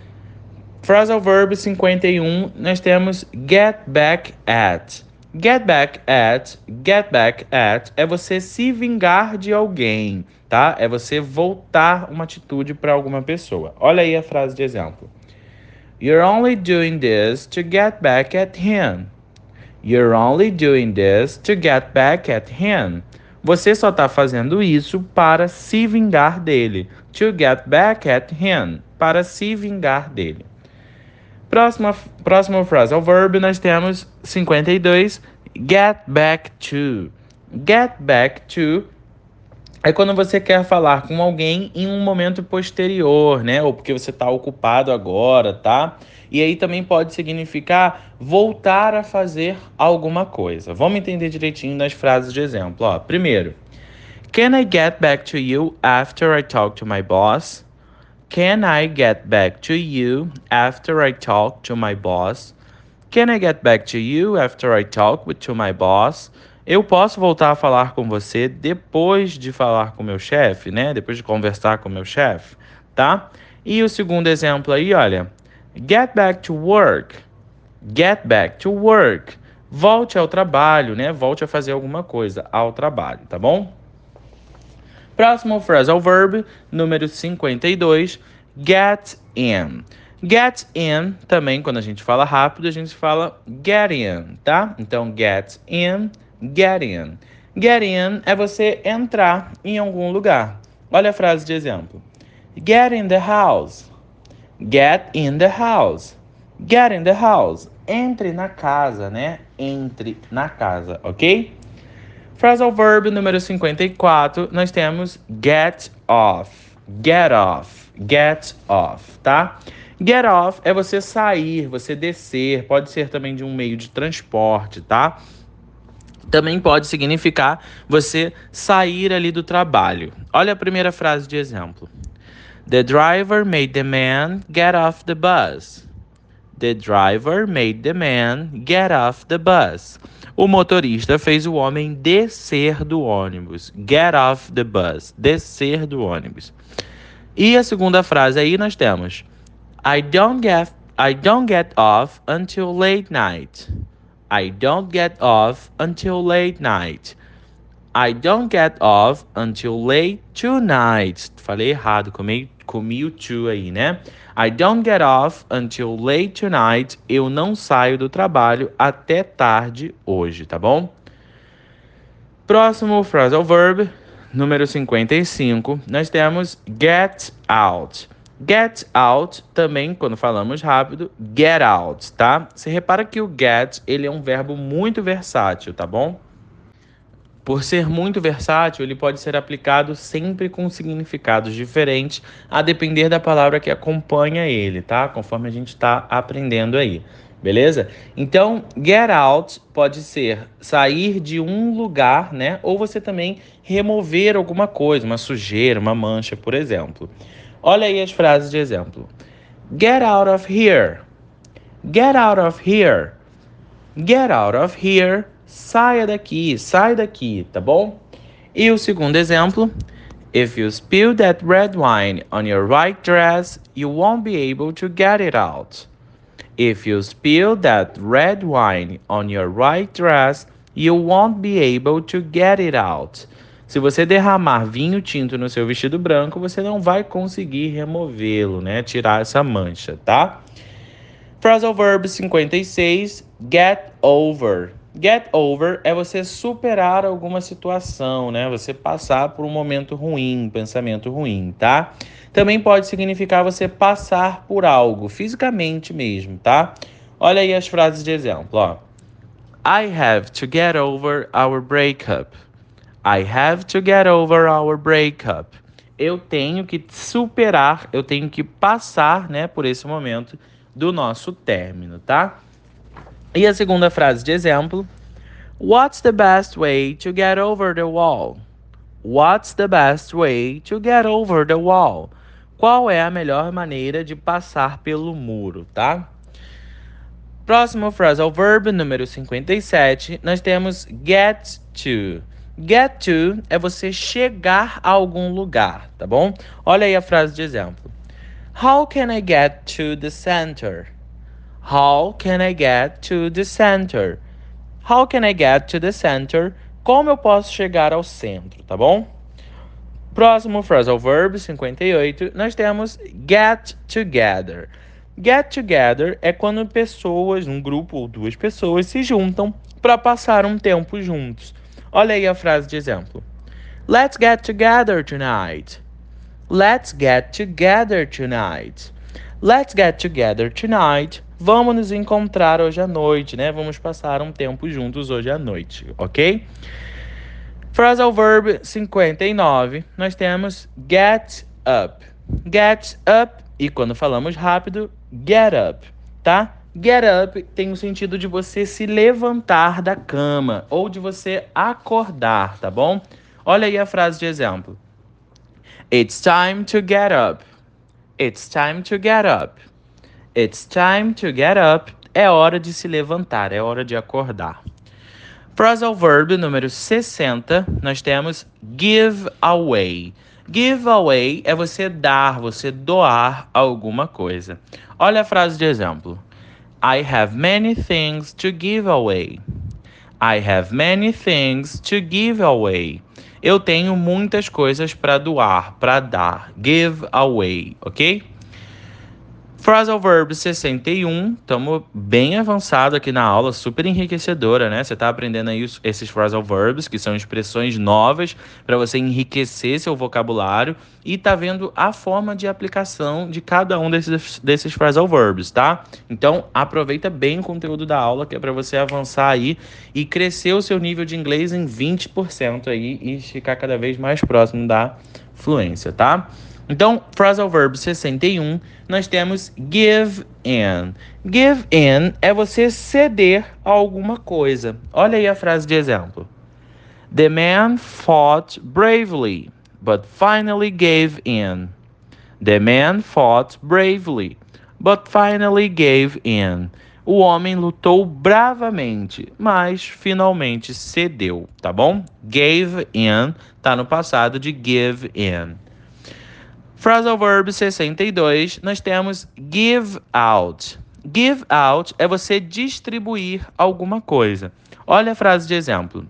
Phrasal verb cinquenta e um, nós temos get back at. Get back at, get back at é você se vingar de alguém, tá? É você voltar uma atitude para alguma pessoa. Olha aí a frase de exemplo. You're only doing this to get back at him. You're only doing this to get back at him. Você só está fazendo isso para se vingar dele. To get back at him. Para se vingar dele. Próxima, próxima frase ao verbo, nós temos cinquenta e dois, get back to. Get back to é quando você quer falar com alguém em um momento posterior, né? Ou porque você está ocupado agora, tá? E aí também pode significar voltar a fazer alguma coisa. Vamos entender direitinho nas frases de exemplo. Ó, primeiro, can I get back to you after I talk to my boss? Can I get back to you after I talk to my boss? Can I get back to you after I talk with to my boss? Eu posso voltar a falar com você depois de falar com meu chefe, né? Depois de conversar com meu chefe, tá? E o segundo exemplo aí, olha. Get back to work. Get back to work. Volte ao trabalho, né? Volte a fazer alguma coisa ao trabalho, tá bom? Próximo phrasal verb, número cinquenta e dois, get in. Get in, também quando a gente fala rápido, a gente fala get in, tá? Então, get in, get in. Get in é você entrar em algum lugar. Olha a frase de exemplo. Get in the house. Get in the house. Get in the house. Entre na casa, né? Entre na casa, ok? Phrasal verb número cinquenta e quatro, nós temos get off. Get off. Get off, tá? Get off é você sair, você descer, pode ser também de um meio de transporte, tá? Também pode significar você sair ali do trabalho. Olha a primeira frase de exemplo. The driver made the man get off the bus. The driver made the man get off the bus. O motorista fez o homem descer do ônibus. Get off the bus. Descer do ônibus. E a segunda frase aí nós temos. I don't get, I don't get off until late night. I don't get off until late night. I don't get off until late tonight. Falei errado, comi, comi o to aí, né? I don't get off until late tonight. Eu não saio do trabalho até tarde hoje, tá bom? Próximo phrasal verb, número cinquenta e cinco, nós temos get out. Get out, também, quando falamos rápido, get out, tá? Você repara que o get, ele é um verbo muito versátil, tá bom? Por ser muito versátil, ele pode ser aplicado sempre com significados diferentes, a depender da palavra que acompanha ele, tá? Conforme a gente está aprendendo aí, beleza? Então, get out pode ser sair de um lugar, né? Ou você também remover alguma coisa, uma sujeira, uma mancha, por exemplo. Olha aí as frases de exemplo. Get out of here. Get out of here. Get out of here. Saia daqui, sai daqui, tá bom? E o segundo exemplo. If you spill that red wine on your white dress, you won't be able to get it out. If you spill that red wine on your white dress, you won't be able to get it out. Se você derramar vinho tinto no seu vestido branco, você não vai conseguir removê-lo, né? Tirar essa mancha, tá? Phrasal verb cinquenta e seis, get over. Get over é você superar alguma situação, né? Você passar por um momento ruim, um pensamento ruim, tá? Também pode significar você passar por algo, fisicamente mesmo, tá? Olha aí as frases de exemplo, ó. I have to get over our breakup. I have to get over our breakup. Eu tenho que superar, eu tenho que passar, né, por esse momento do nosso término, tá? E a segunda frase de exemplo. What's the best way to get over the wall? What's the best way to get over the wall? Qual é a melhor maneira de passar pelo muro, tá? Próximo phrasal verb, número cinquenta e sete, nós temos get to. Get to é você chegar a algum lugar, tá bom? Olha aí a frase de exemplo. How can I get to the center? How can I get to the center? How can I get to the center? Como eu posso chegar ao centro, tá bom? Próximo phrasal verb, cinquenta e oito, nós temos get together. Get together é quando pessoas, um grupo ou duas pessoas, se juntam para passar um tempo juntos. Olha aí a frase de exemplo. Let's get together tonight. Let's get together tonight. Let's get together tonight. Vamos nos encontrar hoje à noite, né? Vamos passar um tempo juntos hoje à noite, ok? Phrasal verb cinquenta e nove, nós temos get up. Get up, e quando falamos rápido, get up, tá? Get up tem o sentido de você se levantar da cama ou de você acordar, tá bom? Olha aí a frase de exemplo. It's time to get up. It's time to get up. It's time to get up. É hora de se levantar, é hora de acordar. Phrasal verb número sessenta, nós temos give away. Give away é você dar, você doar alguma coisa. Olha a frase de exemplo. I have many things to give away. I have many things to give away. Eu tenho muitas coisas para doar, para dar. Give away, ok? Phrasal verb sessenta e um, estamos bem avançado aqui na aula, super enriquecedora, né? Você está aprendendo aí os, esses phrasal verbs, que são expressões novas para você enriquecer seu vocabulário e tá vendo a forma de aplicação de cada um desses, desses phrasal verbs, tá? Então, aproveita bem o conteúdo da aula, que é para você avançar aí e crescer o seu nível de inglês em vinte por cento aí e ficar cada vez mais próximo da fluência, tá? Então, phrasal verb sessenta e um, nós temos give in. Give in é você ceder a alguma coisa. Olha aí a frase de exemplo. The man fought bravely, but finally gave in. The man fought bravely, but finally gave in. O homem lutou bravamente, mas finalmente cedeu, tá bom? Gave in tá no passado de give in. Phrasal verb sessenta e dois, nós temos give out. Give out é você distribuir alguma coisa. Olha a frase de exemplo.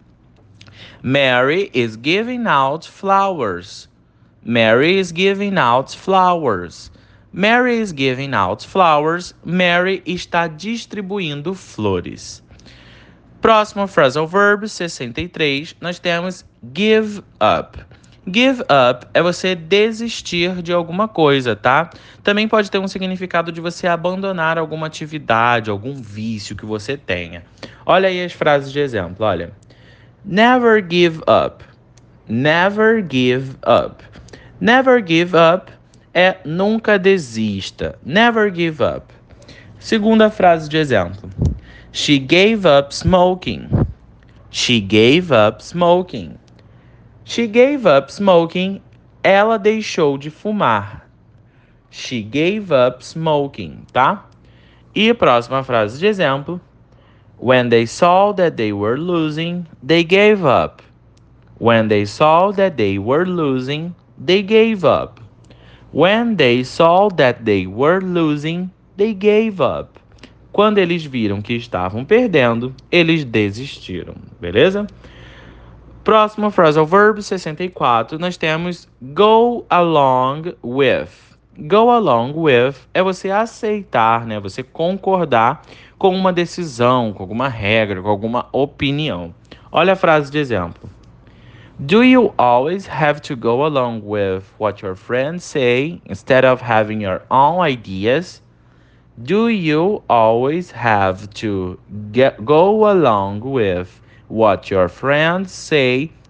Mary is giving out flowers. Mary is giving out flowers. Mary is giving out flowers. Mary está distribuindo flores. Próximo phrasal verb sessenta e três, nós temos give up. Give up é você desistir de alguma coisa, tá? Também pode ter um significado de você abandonar alguma atividade, algum vício que você tenha. Olha aí as frases de exemplo, olha. Never give up. Never give up. Never give up é nunca desista. Never give up. Segunda frase de exemplo. She gave up smoking. She gave up smoking. She gave up smoking. Ela deixou de fumar. She gave up smoking, tá? E a próxima frase de exemplo. When they saw that they were losing, they gave up. When they saw that they were losing, they gave up. When they saw that they were losing, they gave up. Quando eles viram que estavam perdendo, eles desistiram, beleza? Próximo phrasal verb sessenta e quatro, nós temos go along with. Go along with é você aceitar, né? Você concordar com uma decisão, com alguma regra, com alguma opinião. Olha a frase de exemplo. Do you always have to go along with what your friends say instead of having your own ideas? Do you always have to get, go along with what your friends say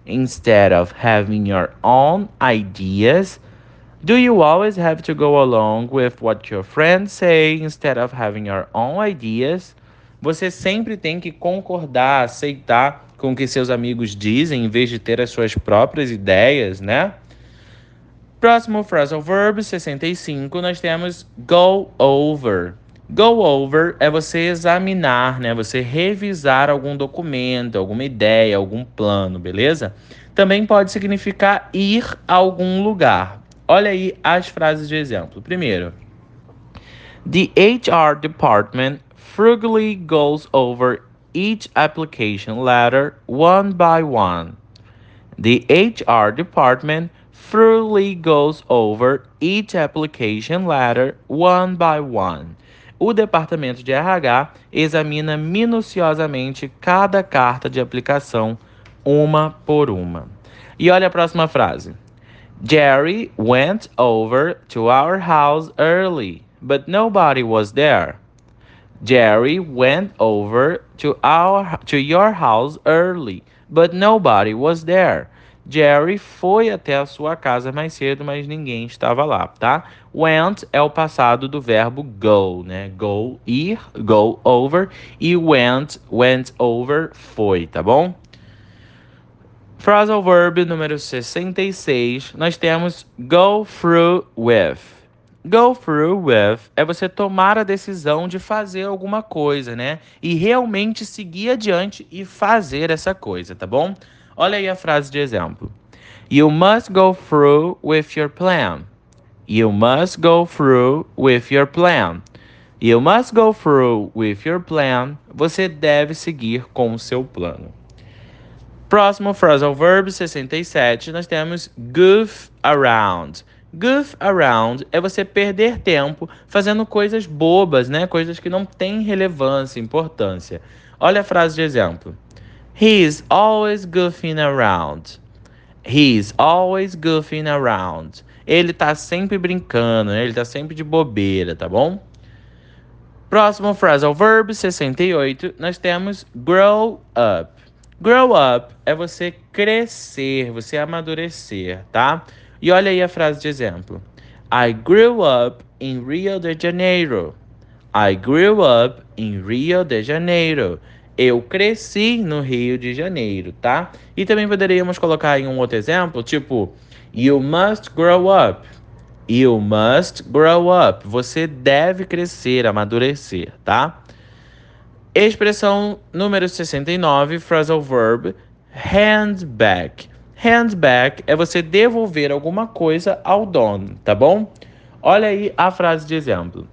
instead of having your own ideas? Do you always have to go along with what your friends say instead of having your own ideas? Você sempre tem que concordar, aceitar com o que seus amigos dizem em vez de ter as suas próprias ideias, né? Próximo phrasal verb, sessenta e cinco, nós temos go over. Go over é você examinar, né? Você revisar algum documento, alguma ideia, algum plano, beleza? Também pode significar ir a algum lugar. Olha aí as frases de exemplo. Primeiro, the H R department frugally goes over each application letter one by one. The H R department thoroughly goes over each application letter one by one. O departamento de R H examina minuciosamente cada carta de aplicação uma por uma. E olha a próxima frase. Jerry went over to our house early, but nobody was there. Jerry went over to our to your house early, but nobody was there. Jerry foi até a sua casa mais cedo, mas ninguém estava lá, tá? Went é o passado do verbo go, né? Go, ir, go over. E went, went over, foi, tá bom? Phrasal verb número sessenta e seis, nós temos go through with. Go through with é você tomar a decisão de fazer alguma coisa, né? E realmente seguir adiante e fazer essa coisa, tá bom? Olha aí a frase de exemplo. You must go through with your plan. You must go through with your plan. You must go through with your plan. Você deve seguir com o seu plano. Próximo phrasal verb sessenta e sete, nós temos goof around. Goof around é você perder tempo fazendo coisas bobas, né? Coisas que não têm relevância, importância. Olha a frase de exemplo. He's always goofing around. He's always goofing around. Ele tá sempre brincando, né? Ele tá sempre de bobeira, tá bom? Próximo phrasal verb sessenta e oito, nós temos grow up. Grow up é você crescer, você amadurecer, tá? E olha aí a frase de exemplo. I grew up in Rio de Janeiro. I grew up in Rio de Janeiro. Eu cresci no Rio de Janeiro, tá? E também poderíamos colocar em um outro exemplo, tipo, you must grow up. You must grow up. Você deve crescer, amadurecer, tá? Expressão número sessenta e nove, phrasal verb, hand back. Hand back é você devolver alguma coisa ao dono, tá bom? Olha aí a frase de exemplo.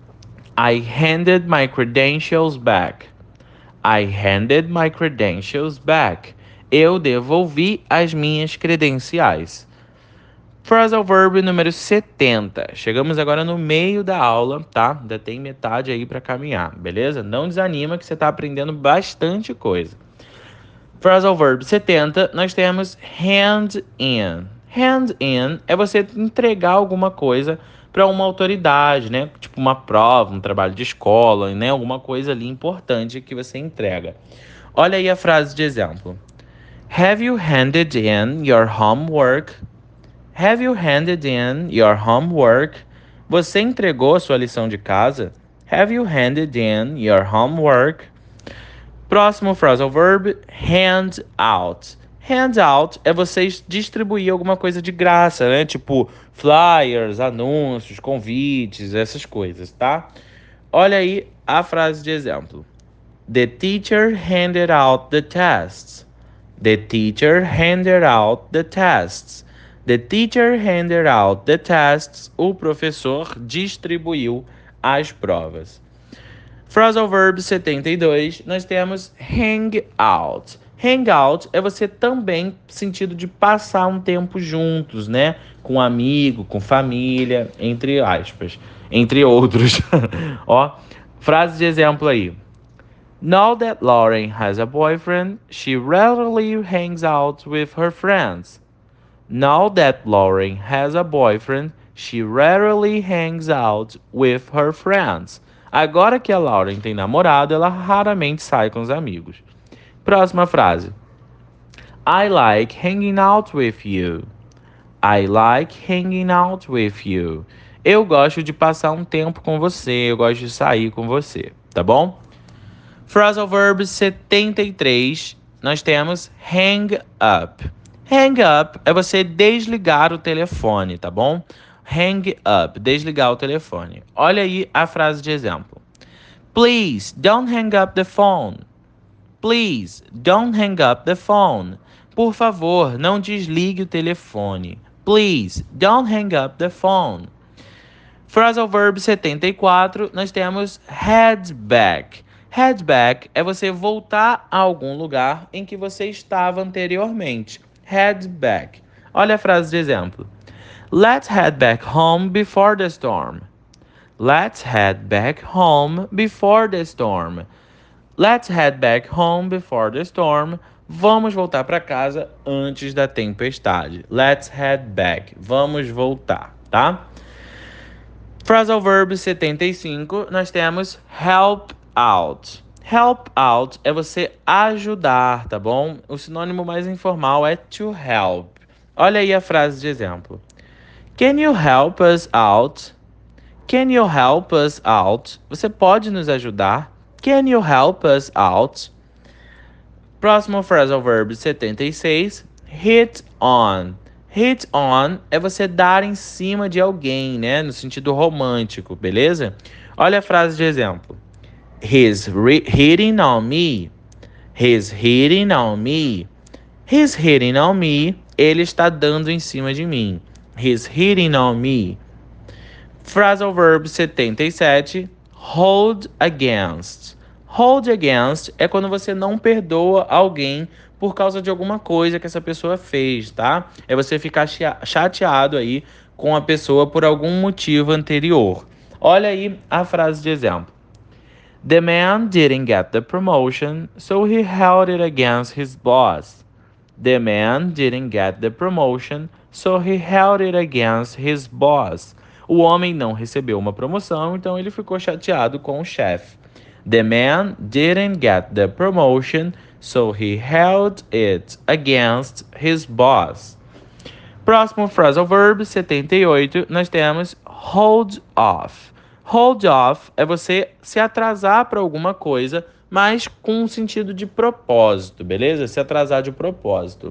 I handed my credentials back. I handed my credentials back. Eu devolvi as minhas credenciais. Phrasal verb número setenta. Chegamos agora no meio da aula, tá? Ainda tem metade aí para caminhar, beleza? Não desanima que você tá aprendendo bastante coisa. Phrasal verb setenta, nós temos hand in. Hand in é você entregar alguma coisa para uma autoridade, né? Tipo uma prova, um trabalho de escola, né? Alguma coisa ali importante que você entrega. Olha aí a frase de exemplo. Have you handed in your homework? Have you handed in your homework? Você entregou a sua lição de casa? Have you handed in your homework? Próximo phrasal verb, hand out. Hand out é você distribuir alguma coisa de graça, né? Tipo flyers, anúncios, convites, essas coisas, tá? Olha aí a frase de exemplo. The teacher handed out the tests. The teacher handed out the tests. The teacher handed out the tests. O professor distribuiu as provas. Phrasal verb setenta e dois, nós temos hang out. Hang out é você também sentido de passar um tempo juntos, né? Com um amigo, com família, entre aspas, entre outros. Ó, frase de exemplo aí. Now that Lauren has a boyfriend, she rarely hangs out with her friends. Now that Lauren has a boyfriend, she rarely hangs out with her friends. Agora que a Lauren tem namorado, ela raramente sai com os amigos. Próxima frase. I like hanging out with you. I like hanging out with you. Eu gosto de passar um tempo com você, eu gosto de sair com você, tá bom? Phrasal verb setenta e três, nós temos hang up. Hang up é você desligar o telefone, tá bom? Hang up, desligar o telefone. Olha aí a frase de exemplo. Please, don't hang up the phone. Please, don't hang up the phone. Por favor, não desligue o telefone. Please, don't hang up the phone. Phrasal verb setenta e quatro, nós temos head back. Head back é você voltar a algum lugar em que você estava anteriormente. Head back. Olha a frase de exemplo. Let's head back home before the storm. Let's head back home before the storm. Let's head back home before the storm. Vamos voltar para casa antes da tempestade. Let's head back. Vamos voltar, tá? Phrasal verb setenta e cinco, nós temos help out. Help out é você ajudar, tá bom? O sinônimo mais informal é to help. Olha aí a frase de exemplo. Can you help us out? Can you help us out? Você pode nos ajudar? Can you help us out? Próximo phrasal verb setenta e seis, hit on. Hit on é você dar em cima de alguém, né? No sentido romântico, beleza? Olha a frase de exemplo. He's hitting on me. He's hitting on me. He's hitting on me. Ele está dando em cima de mim. He's hitting on me. Phrasal verb setenta e sete, hold against. Hold against é quando você não perdoa alguém por causa de alguma coisa que essa pessoa fez, tá? É você ficar chateado aí com a pessoa por algum motivo anterior. Olha aí a frase de exemplo. The man didn't get the promotion, so he held it against his boss. The man didn't get the promotion, so he held it against his boss. O homem não recebeu uma promoção, então ele ficou chateado com o chefe. The man didn't get the promotion, so he held it against his boss. Próximo phrasal verb setenta e oito, nós temos hold off. Hold off é você se atrasar para alguma coisa, mas com um sentido de propósito, beleza? Se atrasar de propósito.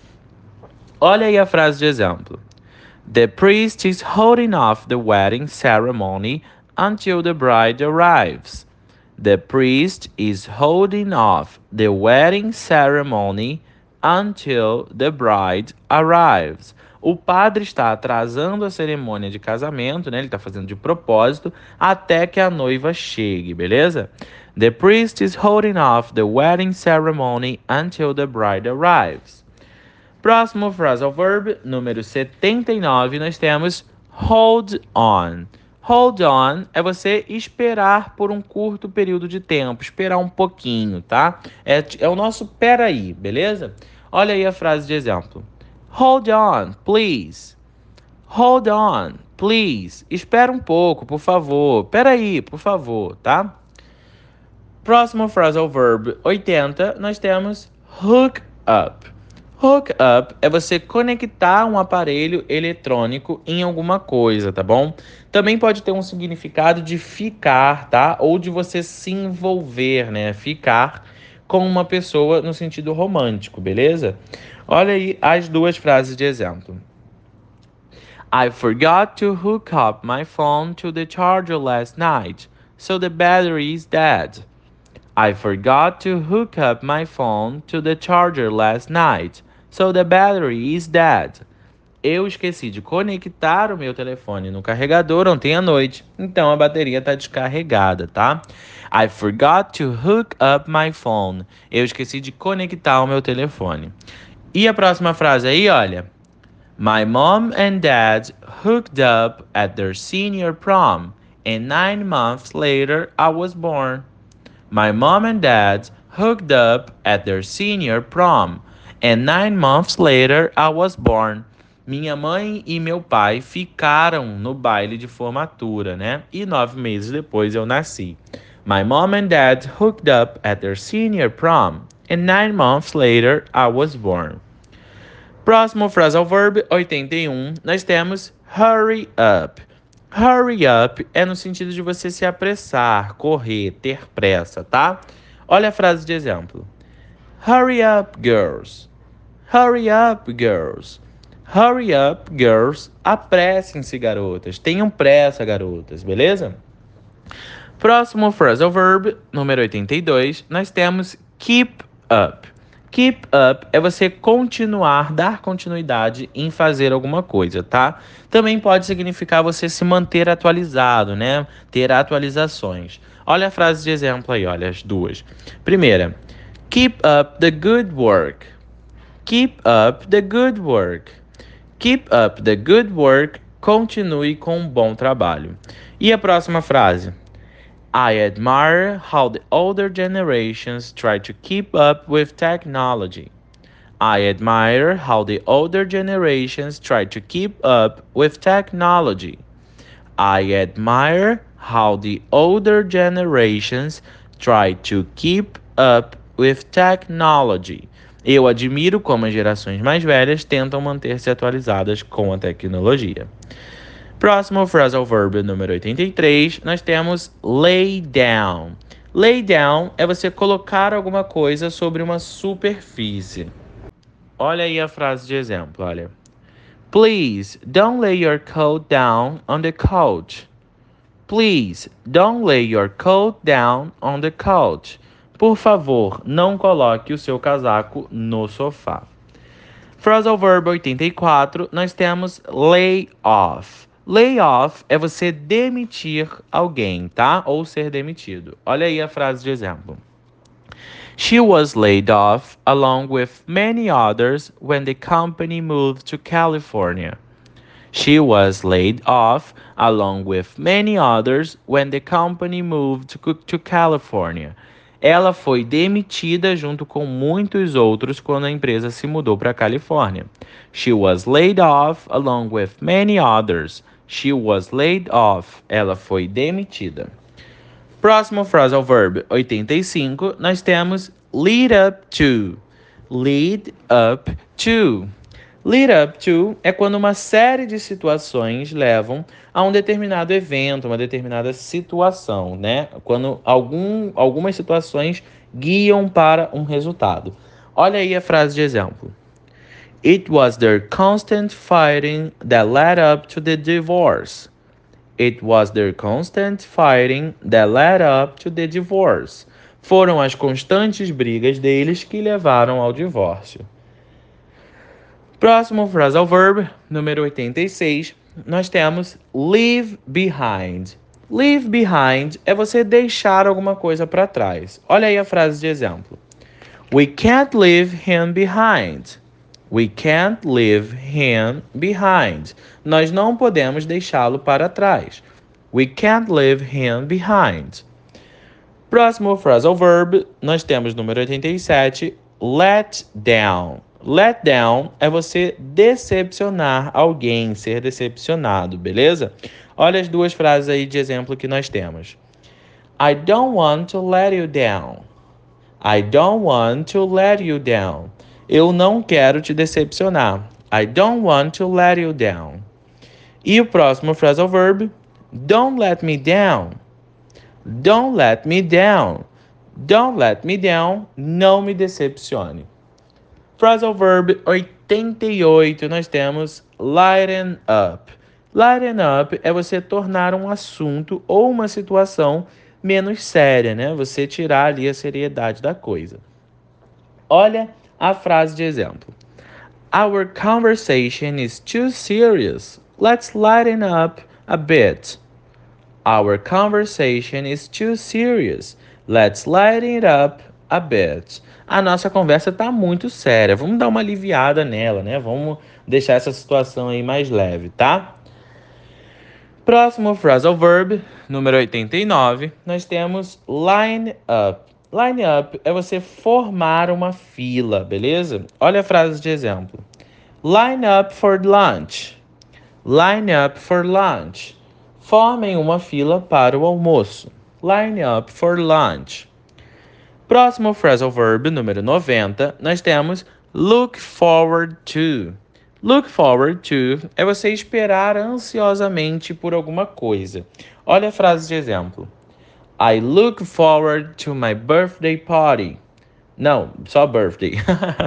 Olha aí a frase de exemplo. The priest is holding off the wedding ceremony until the bride arrives. The priest is holding off the wedding ceremony until the bride arrives. O padre está atrasando a cerimônia de casamento, né? Ele está fazendo de propósito até que a noiva chegue, beleza? The priest is holding off the wedding ceremony until the bride arrives. Próximo phrasal verb, número setenta e nove, nós temos hold on. Hold on é você esperar por um curto período de tempo, esperar um pouquinho, tá? É, é o nosso peraí, beleza? Olha aí a frase de exemplo. Hold on, please. Hold on, please. Espera um pouco, por favor. Peraí, por favor, tá? Próximo phrasal verb oitenta, nós temos hook up. Hook up é você conectar um aparelho eletrônico em alguma coisa, tá bom? Também pode ter um significado de ficar, tá? Ou de você se envolver, né? Ficar com uma pessoa no sentido romântico, beleza? Olha aí as duas frases de exemplo. I forgot to hook up my phone to the charger last night, so the battery is dead. I forgot to hook up my phone to the charger last night, so the battery is dead. Eu esqueci de conectar o meu telefone no carregador ontem à noite, então a bateria está descarregada, tá? I forgot to hook up my phone. Eu esqueci de conectar o meu telefone. E a próxima frase aí, olha. My mom and dad hooked up at their senior prom, and nine months later I was born. My mom and dad hooked up at their senior prom, and nine months later I was born. Minha mãe e meu pai ficaram no baile de formatura, né? E nove meses depois eu nasci. My mom and dad hooked up at their senior prom, and nine months later I was born. Próximo phrasal verb, oitenta e um, nós temos hurry up. Hurry up é no sentido de você se apressar, correr, ter pressa, tá? Olha a frase de exemplo. Hurry up, girls. Hurry up, girls. Hurry up, girls. Apressem-se, garotas. Tenham pressa, garotas, beleza? Próximo phrasal verb, número oitenta e dois, nós temos keep up. Keep up é você continuar, dar continuidade em fazer alguma coisa, tá? Também pode significar você se manter atualizado, né? Ter atualizações. Olha a frase de exemplo aí, olha as duas. Primeira, keep up the good work. Keep up the good work. Keep up the good work. Continue com um bom trabalho. E a próxima frase? I admire how the older generations try to keep up with technology. I admire how the older generations try to keep up with technology. I admire how the older generations try to keep up with technology. Eu admiro como as gerações mais velhas tentam manter-se atualizadas com a tecnologia. Próximo phrasal verb número oitenta e três, nós temos lay down. Lay down é você colocar alguma coisa sobre uma superfície. Olha aí a frase de exemplo, olha. Please, don't lay your coat down on the couch. Please, don't lay your coat down on the couch. Por favor, não coloque o seu casaco no sofá. Phrasal verb oitenta e quatro, nós temos lay off. Lay off é você demitir alguém, tá? Ou ser demitido. Olha aí a frase de exemplo. She was laid off along with many others when the company moved to California. She was laid off along with many others when the company moved to, to California. Ela foi demitida junto com muitos outros quando a empresa se mudou para a Califórnia. She was laid off along with many others. She was laid off. Ela foi demitida. Próximo phrasal verb oitenta e cinco, nós temos lead up to. Lead up to. Lead up to é quando uma série de situações levam a um determinado evento, uma determinada situação, né? Quando algum, algumas situações guiam para um resultado. Olha aí a frase de exemplo. It was their constant fighting that led up to the divorce. It was their constant fighting that led up to the divorce. Foram as constantes brigas deles que levaram ao divórcio. Próximo phrasal verb, número oitenta e seis, nós temos leave behind. Leave behind é você deixar alguma coisa para trás. Olha aí a frase de exemplo. We can't leave him behind. We can't leave him behind. Nós não podemos deixá-lo para trás. We can't leave him behind. Próximo phrasal verb, nós temos número oitenta e sete, let down. Let down é você decepcionar alguém, ser decepcionado, beleza? Olha as duas frases aí de exemplo que nós temos. I don't want to let you down. I don't want to let you down. Eu não quero te decepcionar. I don't want to let you down. E o próximo phrasal verb, don't let me down. Don't let me down. Don't let me down. Não me decepcione. Phrasal verb oitenta e oito, nós temos lighten up. Lighten up é você tornar um assunto ou uma situação menos séria, né? Você tirar ali a seriedade da coisa. Olha a frase de exemplo. Our conversation is too serious. Let's lighten up a bit. Our conversation is too serious. Let's lighten it up a bit. A nossa conversa está muito séria. Vamos dar uma aliviada nela, né? Vamos deixar essa situação aí mais leve, tá? Próximo phrasal verb, número oitenta e nove, nós temos line up. Line up é você formar uma fila, beleza? Olha a frase de exemplo. Line up for lunch. Line up for lunch. Formem uma fila para o almoço. Line up for lunch. Próximo phrasal verb, número noventa, nós temos look forward to. Look forward to é você esperar ansiosamente por alguma coisa. Olha a frase de exemplo. I look forward to my birthday party. Não, só birthday.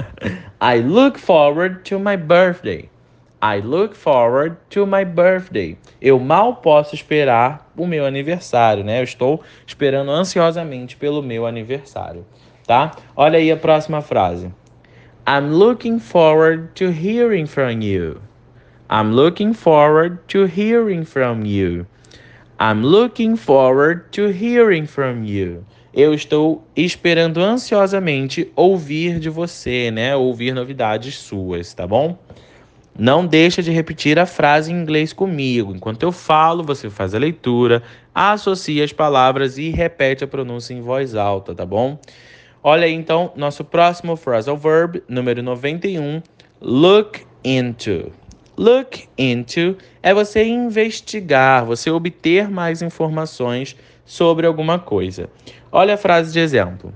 I look forward to my birthday. I look forward to my birthday. Eu mal posso esperar o meu aniversário, né? Eu estou esperando ansiosamente pelo meu aniversário, tá? Olha aí a próxima frase. I'm looking forward to hearing from you. I'm looking forward to hearing from you. I'm looking forward to hearing from you. Eu estou esperando ansiosamente ouvir de você, né? Ouvir novidades suas, tá bom? Não deixa de repetir a frase em inglês comigo. Enquanto eu falo, você faz a leitura, associa as palavras e repete a pronúncia em voz alta, tá bom? Olha aí, então, nosso próximo phrasal verb, número noventa e um, look into. Look into é você investigar, você obter mais informações sobre alguma coisa. Olha a frase de exemplo.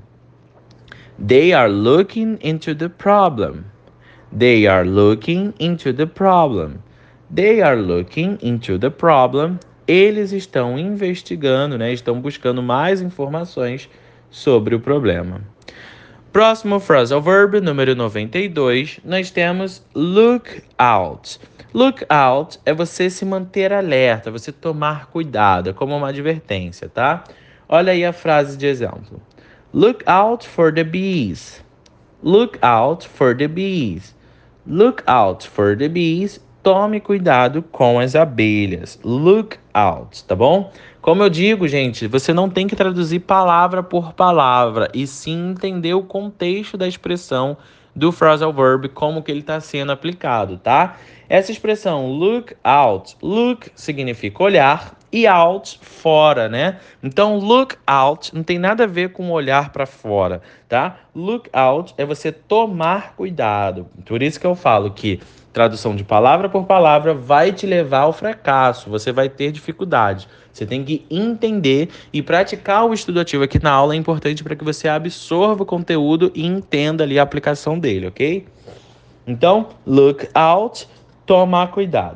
They are looking into the problem. They are looking into the problem. They are looking into the problem. Eles estão investigando, né? Estão buscando mais informações sobre o problema. Próximo phrasal verb, número noventa e dois, nós temos look out. Look out é você se manter alerta, você tomar cuidado, como uma advertência, tá? Olha aí a frase de exemplo. Look out for the bees. Look out for the bees. Look out for the bees. Tome cuidado com as abelhas. Look out, tá bom? Como eu digo, gente, você não tem que traduzir palavra por palavra, e sim entender o contexto da expressão do phrasal verb, como que ele está sendo aplicado, tá? Essa expressão look out, look significa olhar e out, fora, né? Então, look out não tem nada a ver com olhar para fora, tá? Look out é você tomar cuidado. Por isso que eu falo que tradução de palavra por palavra vai te levar ao fracasso, você vai ter dificuldade. Você tem que entender e praticar o estudo ativo aqui na aula, é importante para que você absorva o conteúdo e entenda ali a aplicação dele, ok? Então, look out, tomar cuidado.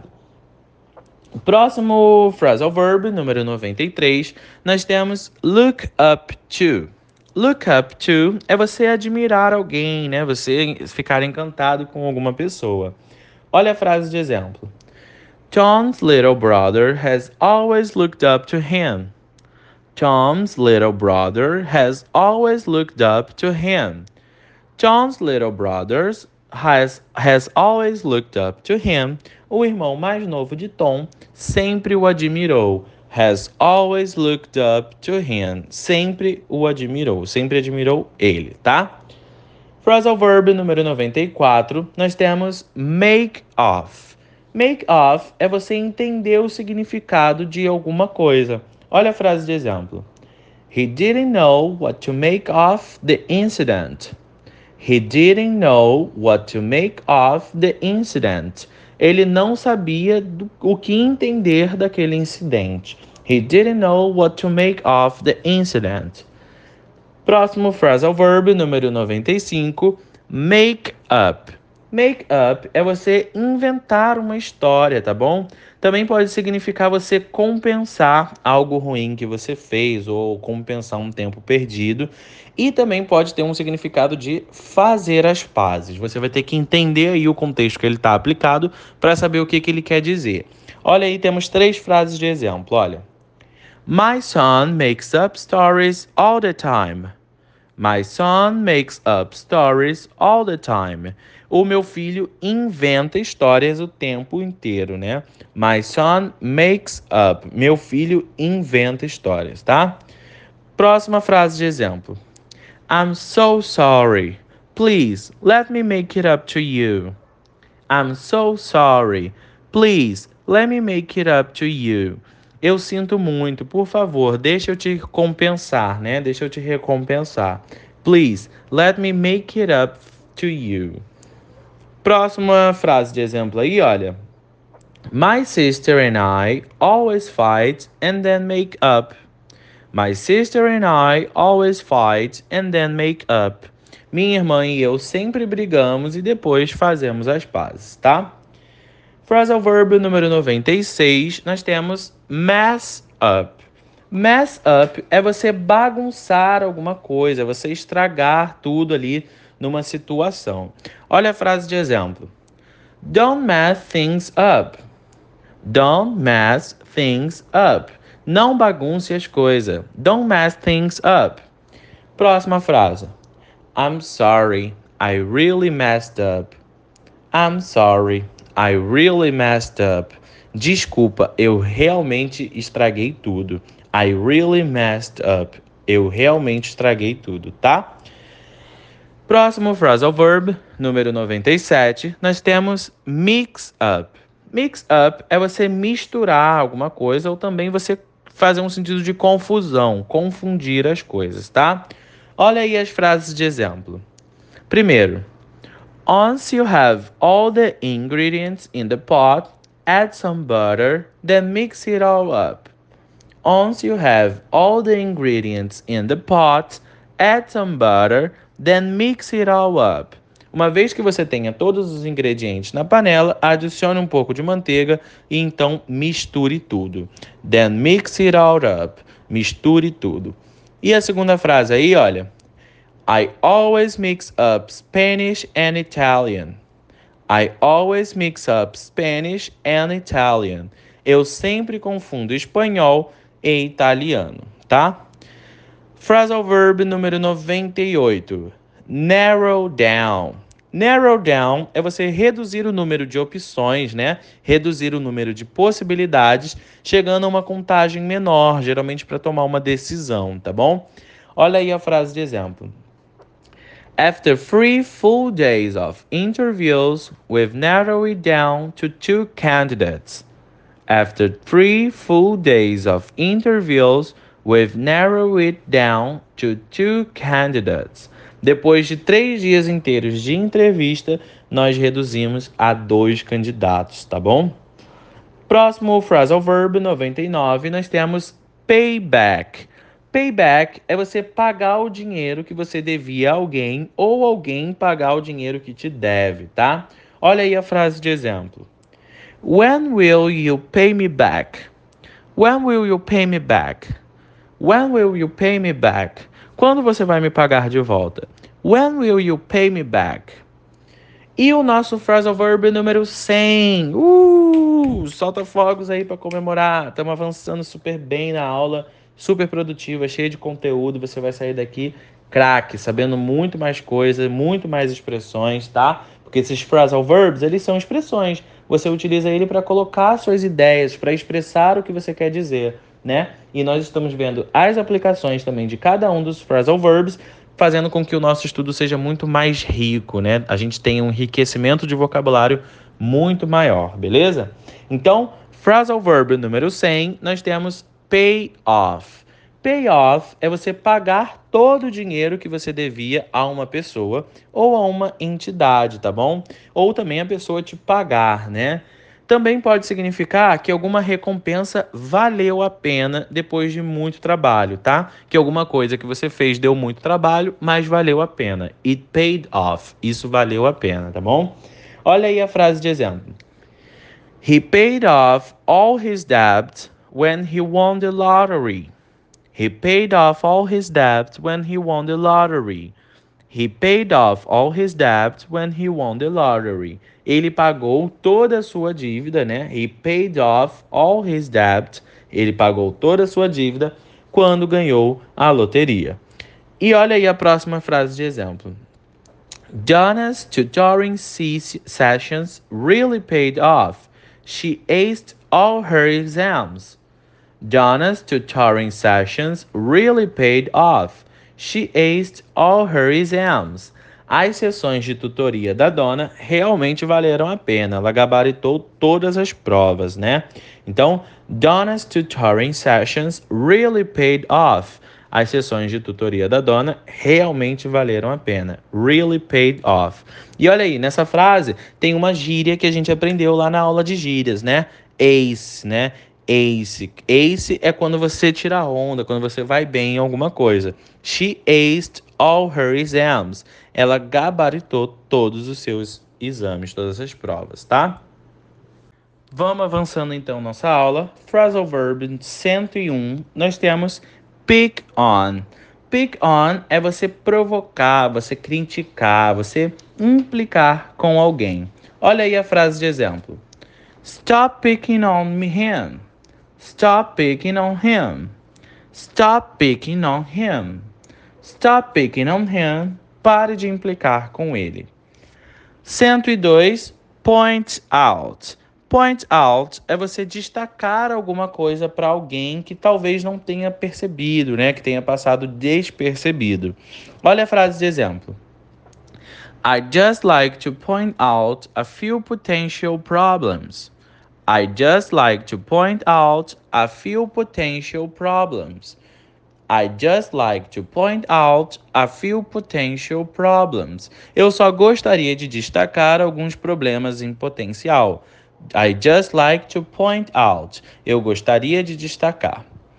O próximo phrasal verb, número noventa e três, nós temos look up to. Look up to é você admirar alguém, né? Você ficar encantado com alguma pessoa. Olha a frase de exemplo. Tom's little brother has always looked up to him. Tom's little brother has always looked up to him. Tom's little brother has, has always looked up to him. O irmão mais novo de Tom sempre o admirou. Has always looked up to him. Sempre o admirou. Sempre admirou ele, tá? Phrasal verb número noventa e quatro, nós temos make of. Make of é você entender o significado de alguma coisa. Olha a frase de exemplo. He didn't know what to make of the incident. He didn't know what to make of the incident. Ele não sabia do, o que entender daquele incidente. He didn't know what to make of the incident. Próximo phrasal verb, número noventa e cinco, make up. Make up é você inventar uma história, tá bom? Também pode significar você compensar algo ruim que você fez ou compensar um tempo perdido. E também pode ter um significado de fazer as pazes. Você vai ter que entender aí o contexto que ele está aplicado para saber o que, que ele quer dizer. Olha aí, temos três frases de exemplo, olha. My son makes up stories all the time. My son makes up stories all the time. O meu filho inventa histórias o tempo inteiro, né? My son makes up. Meu filho inventa histórias, tá? Próxima frase de exemplo. I'm so sorry. Please, let me make it up to you. I'm so sorry. Please, let me make it up to you. Eu sinto muito, por favor, deixa eu te compensar, né? Deixa eu te recompensar. Please, let me make it up to you. Próxima frase de exemplo aí, olha. My sister and I always fight and then make up. My sister and I always fight and then make up. Minha irmã e eu sempre brigamos e depois fazemos as pazes, tá? Phrasal verb número noventa e seis, nós temos mess up. Mess up é você bagunçar alguma coisa, é você estragar tudo ali numa situação. Olha a frase de exemplo. Don't mess things up. Don't mess things up. Não bagunce as coisas. Don't mess things up. Próxima frase. I'm sorry, I really messed up. I'm sorry, I really messed up. Desculpa, eu realmente estraguei tudo. I really messed up. Eu realmente estraguei tudo, tá? Próximo phrasal verb, número noventa e sete, nós temos mix up. Mix up é você misturar alguma coisa ou também você fazer um sentido de confusão, confundir as coisas, tá? Olha aí as frases de exemplo. Primeiro, once you have all the ingredients in the pot, add some butter, then mix it all up. Once you have all the ingredients in the pot, add some butter, then mix it all up. Uma vez que você tenha todos os ingredientes na panela, adicione um pouco de manteiga e então misture tudo. Then mix it all up. Misture tudo. E a segunda frase aí, olha. I always mix up Spanish and Italian. I always mix up Spanish and Italian. Eu sempre confundo espanhol e italiano, tá? Phrasal verb número noventa e oito. Narrow down. Narrow down é você reduzir o número de opções, né? Reduzir o número de possibilidades, chegando a uma contagem menor, geralmente para tomar uma decisão, tá bom? Olha aí a frase de exemplo. After three full days of interviews, we've narrowed it down to two candidates. After three full days of interviews, we've narrowed it down to two candidates. Depois de três dias inteiros de entrevista, nós reduzimos a dois candidatos, tá bom? Próximo phrasal verb noventa e nove, nós temos payback. Payback é você pagar o dinheiro que você devia a alguém ou alguém pagar o dinheiro que te deve, tá? Olha aí a frase de exemplo. When will you pay me back? When will you pay me back? When will you pay me back? Quando você vai me pagar de volta? When will you pay me back? E o nosso phrasal verb número cem. Uh! Solta fogos aí para comemorar. Estamos avançando super bem na aula, super produtiva, cheia de conteúdo. Você vai sair daqui craque, sabendo muito mais coisas, muito mais expressões, tá? Porque esses phrasal verbs, eles são expressões. Você utiliza ele para colocar suas ideias, para expressar o que você quer dizer, né? E nós estamos vendo as aplicações também de cada um dos phrasal verbs, fazendo com que o nosso estudo seja muito mais rico, né? A gente tenha um enriquecimento de vocabulário muito maior, beleza? Então, phrasal verb número cem, nós temos pay off. Pay off é você pagar todo o dinheiro que você devia a uma pessoa ou a uma entidade, tá bom? Ou também a pessoa te pagar, né? Também pode significar que alguma recompensa valeu a pena depois de muito trabalho, tá? Que alguma coisa que você fez deu muito trabalho, mas valeu a pena. It paid off. Isso valeu a pena, tá bom? Olha aí a frase de exemplo. He paid off all his debt when he won the lottery. He paid off all his debt when he won the lottery. He paid off all his debt when he won the lottery. Ele pagou toda a sua dívida, né? He paid off all his debt. Ele pagou toda a sua dívida quando ganhou a loteria. E olha aí a próxima frase de exemplo. Donna's tutoring sessions really paid off. She aced all her exams. Donna's tutoring sessions really paid off. She aced all her exams. As sessões de tutoria da Donna realmente valeram a pena. Ela gabaritou todas as provas, né? Então, Donna's tutoring sessions really paid off. As sessões de tutoria da Donna realmente valeram a pena. Really paid off. E olha aí, nessa frase tem uma gíria que a gente aprendeu lá na aula de gírias, né? Ace, né? ace. Ace é quando você tira onda, quando você vai bem em alguma coisa. She aced all her exams. Ela gabaritou todos os seus exames, todas as provas, tá? Vamos avançando então nossa aula. Phrasal verb cento e um, nós temos pick on. Pick on é você provocar, você criticar, você implicar com alguém. Olha aí a frase de exemplo. Stop picking on me him. Stop picking on him. Stop picking on him. Stop picking on him. Pare de implicar com ele. cento e dois, point out. Point out é você destacar alguma coisa para alguém que talvez não tenha percebido, né? Que tenha passado despercebido. Olha a frase de exemplo. I'd just like to point out a few potential problems. I'd just like to point out a few potential problems. I'd just like to point out a few potential problems. Eu só gostaria de destacar alguns problemas em potencial. I'd just like to point out. Eu gostaria de destacar.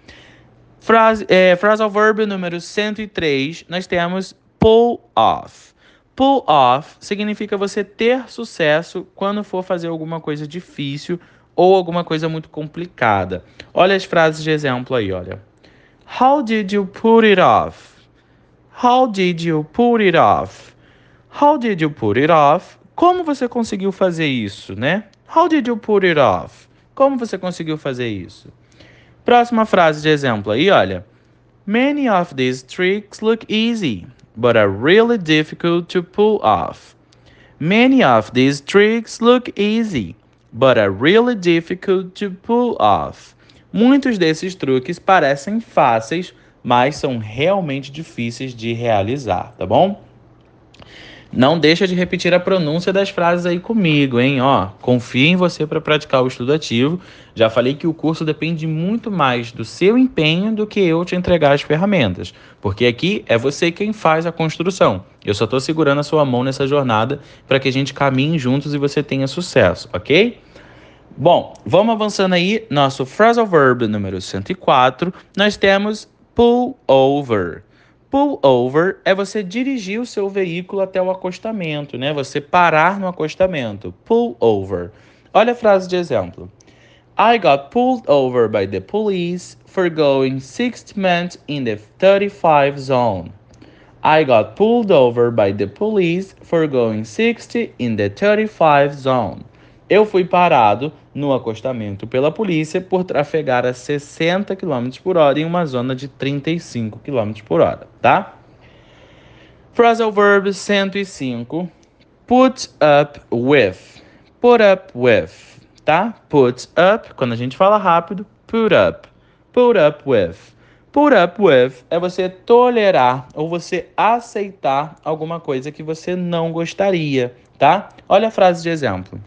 Frase, é, phrasal verb número cento e três, nós temos pull off. Pull off significa você ter sucesso quando for fazer alguma coisa difícil ou alguma coisa muito complicada. Olha as frases de exemplo aí, olha. How did you put it off? How did you put it off? How did you put it off? Como você conseguiu fazer isso, né? How did you put it off? Como você conseguiu fazer isso? Próxima frase de exemplo aí, olha. Many of these tricks look easy, but are really difficult to pull off. Many of these tricks look easy, but are really difficult to pull off. Muitos desses truques parecem fáceis, mas são realmente difíceis de realizar, tá bom? Não deixa de repetir a pronúncia das frases aí comigo, hein? Ó, confia em você para praticar o estudo ativo. Já falei que o curso depende muito mais do seu empenho do que eu te entregar as ferramentas, porque aqui é você quem faz a construção. Eu só estou segurando a sua mão nessa jornada para que a gente caminhe juntos e você tenha sucesso, ok? Bom, vamos avançando aí. Nosso phrasal verb número cento e quatro, nós temos pull over. Pull over é você dirigir o seu veículo até o acostamento, né? Você parar no acostamento. Pull over. Olha a frase de exemplo. I got pulled over by the police for going sixty miles in the thirty-five zone. I got pulled over by the police for going sixty in the thirty-five zone. Eu fui parado no acostamento pela polícia por trafegar a sessenta quilômetros por hora em uma zona de trinta e cinco quilômetros por hora, tá? Phrasal verb cento e cinco. Put up with. Put up with, tá? Put up, quando a gente fala rápido, put up. Put up with. Put up with é você tolerar ou você aceitar alguma coisa que você não gostaria, tá? Olha a frase de exemplo.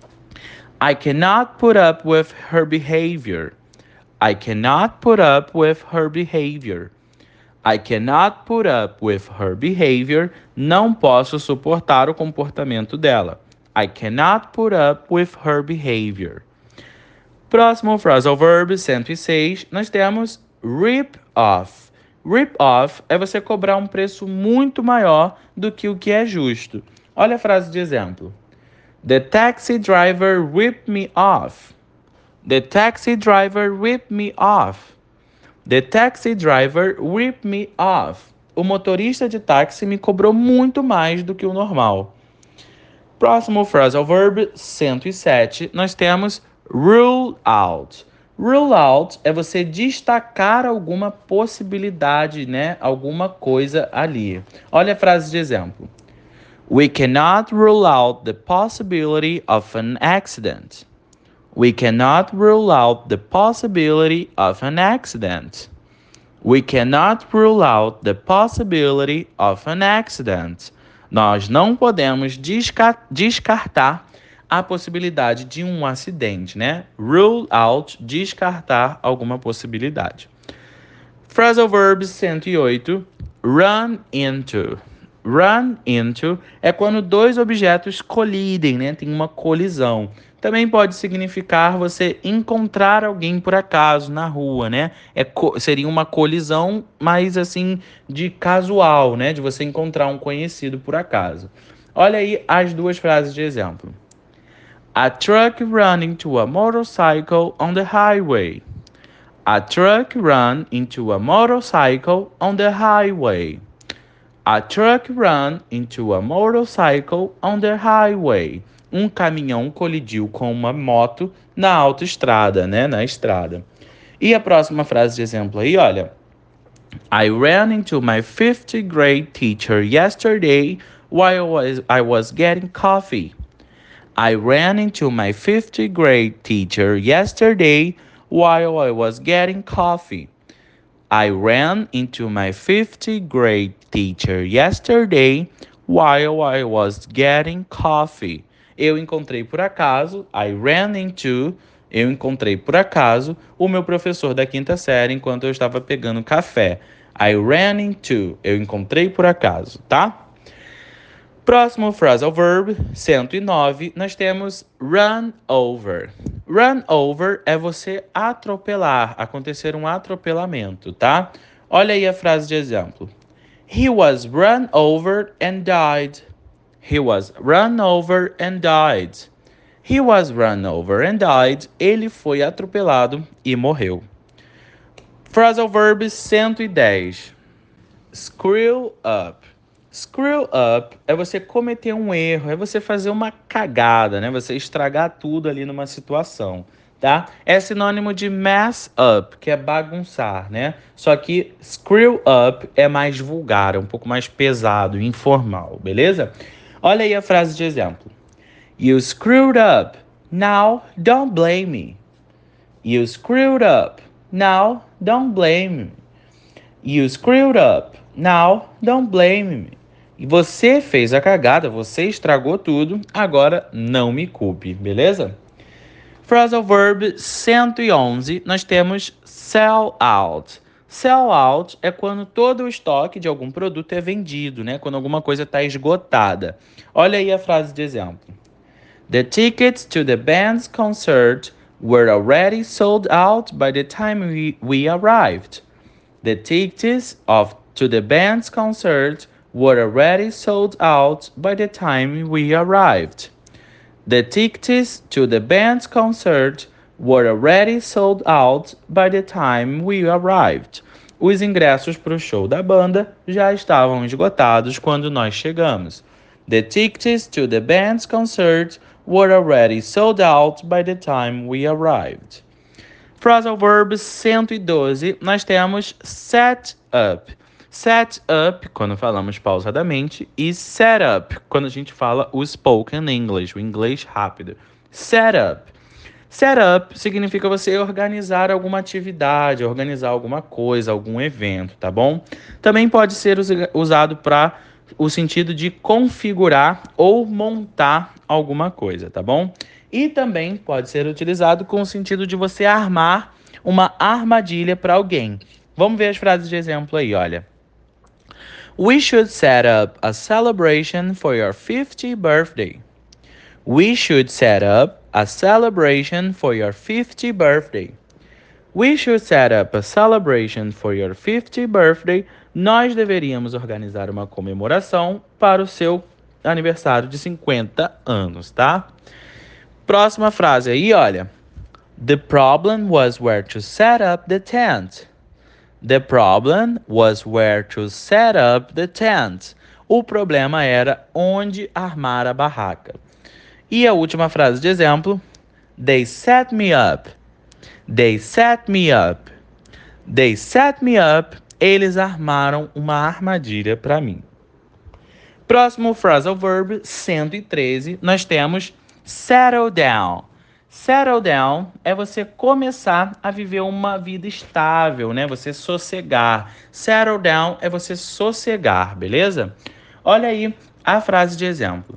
I cannot put up with her behavior. I cannot put up with her behavior. I cannot put up with her behavior. Não posso suportar o comportamento dela. I cannot put up with her behavior. Próximo phrasal verb cento e seis, nós temos rip off. Rip off é você cobrar um preço muito maior do que o que é justo. Olha a frase de exemplo. The taxi driver ripped me off. The taxi driver ripped me off. The taxi driver ripped me off. O motorista de táxi me cobrou muito mais do que o normal. Próximo phrasal verb cento e sete, nós temos rule out. Rule out é você destacar alguma possibilidade, né? Alguma coisa ali. Olha a frase de exemplo. We cannot rule out the possibility of an accident. We cannot rule out the possibility of an accident. We cannot rule out the possibility of an accident. Nós não podemos desca- descartar a possibilidade de um acidente, né? Rule out, descartar alguma possibilidade. Phrasal verb cento e oito, run into. Run into é quando dois objetos colidem, né? Tem uma colisão. Também pode significar você encontrar alguém por acaso na rua, né? É, seria uma colisão, mas assim, de casual, né? De você encontrar um conhecido por acaso. Olha aí as duas frases de exemplo. A truck ran into a motorcycle on the highway. A truck ran into a motorcycle on the highway. A truck ran into a motorcycle on the highway. Um caminhão colidiu com uma moto na autoestrada, né? Na estrada. E a próxima frase de exemplo aí, olha. I ran into my fifth grade teacher yesterday while I was, I was getting coffee. I ran into my fifth grade teacher yesterday while I was getting coffee. I ran into my fifth grade teacher yesterday while I was getting coffee. Eu encontrei por acaso, I ran into, eu encontrei por acaso o meu professor da quinta série enquanto eu estava pegando café. I ran into, eu encontrei por acaso, tá? Próximo phrasal verb, cento e nove, nós temos run over. Run over é você atropelar, acontecer um atropelamento, tá? Olha aí a frase de exemplo. He was run over and died. He was run over and died. He was run over and died. Ele foi atropelado e morreu. Phrasal verb cento e dez. Screw up. Screw up é você cometer um erro, é você fazer uma cagada, né? Você estragar tudo ali numa situação, tá? É sinônimo de mess up, que é bagunçar, né? Só que screw up é mais vulgar, é um pouco mais pesado, informal, beleza? Olha aí a frase de exemplo. You screwed up. Now don't blame me. You screwed up. Now don't blame me. You screwed up. Now don't blame me. E você fez a cagada, você estragou tudo, agora não me culpe, beleza? Phrasal verb cento e onze, nós temos sell out. Sell out é quando todo o estoque de algum produto é vendido, né? Quando alguma coisa está esgotada. Olha aí a frase de exemplo. The tickets to the band's concert were already sold out by the time we, we arrived. The tickets of, to the band's concert were already sold out by the time we arrived. The tickets to the band's concert were already sold out by the time we arrived. Os ingressos para o show da banda já estavam esgotados quando nós chegamos. The tickets to the band's concert were already sold out by the time we arrived. Phrasal verb cento e doze, nós temos set up. Set up, quando falamos pausadamente, e set up, quando a gente fala o spoken English, o inglês rápido. Set up. Set up significa você organizar alguma atividade, organizar alguma coisa, algum evento, tá bom? Também pode ser usado para o sentido de configurar ou montar alguma coisa, tá bom? E também pode ser utilizado com o sentido de você armar uma armadilha para alguém. Vamos ver as frases de exemplo aí, olha. We should set up a celebration for your fiftieth birthday. We should set up a celebration for your fiftieth birthday. We should set up a celebration for your fiftieth birthday. Nós deveríamos organizar uma comemoração para o seu aniversário de cinquenta anos, tá? Próxima frase aí, olha. The problem was where to set up the tent. The problem was where to set up the tent. O problema era onde armar a barraca. E a última frase de exemplo. They set me up. They set me up. They set me up. Eles armaram uma armadilha para mim. Próximo phrasal verb, cento e treze, nós temos settle down. Settle down é você começar a viver uma vida estável, né? Você sossegar. Settle down é você sossegar, beleza? Olha aí a frase de exemplo.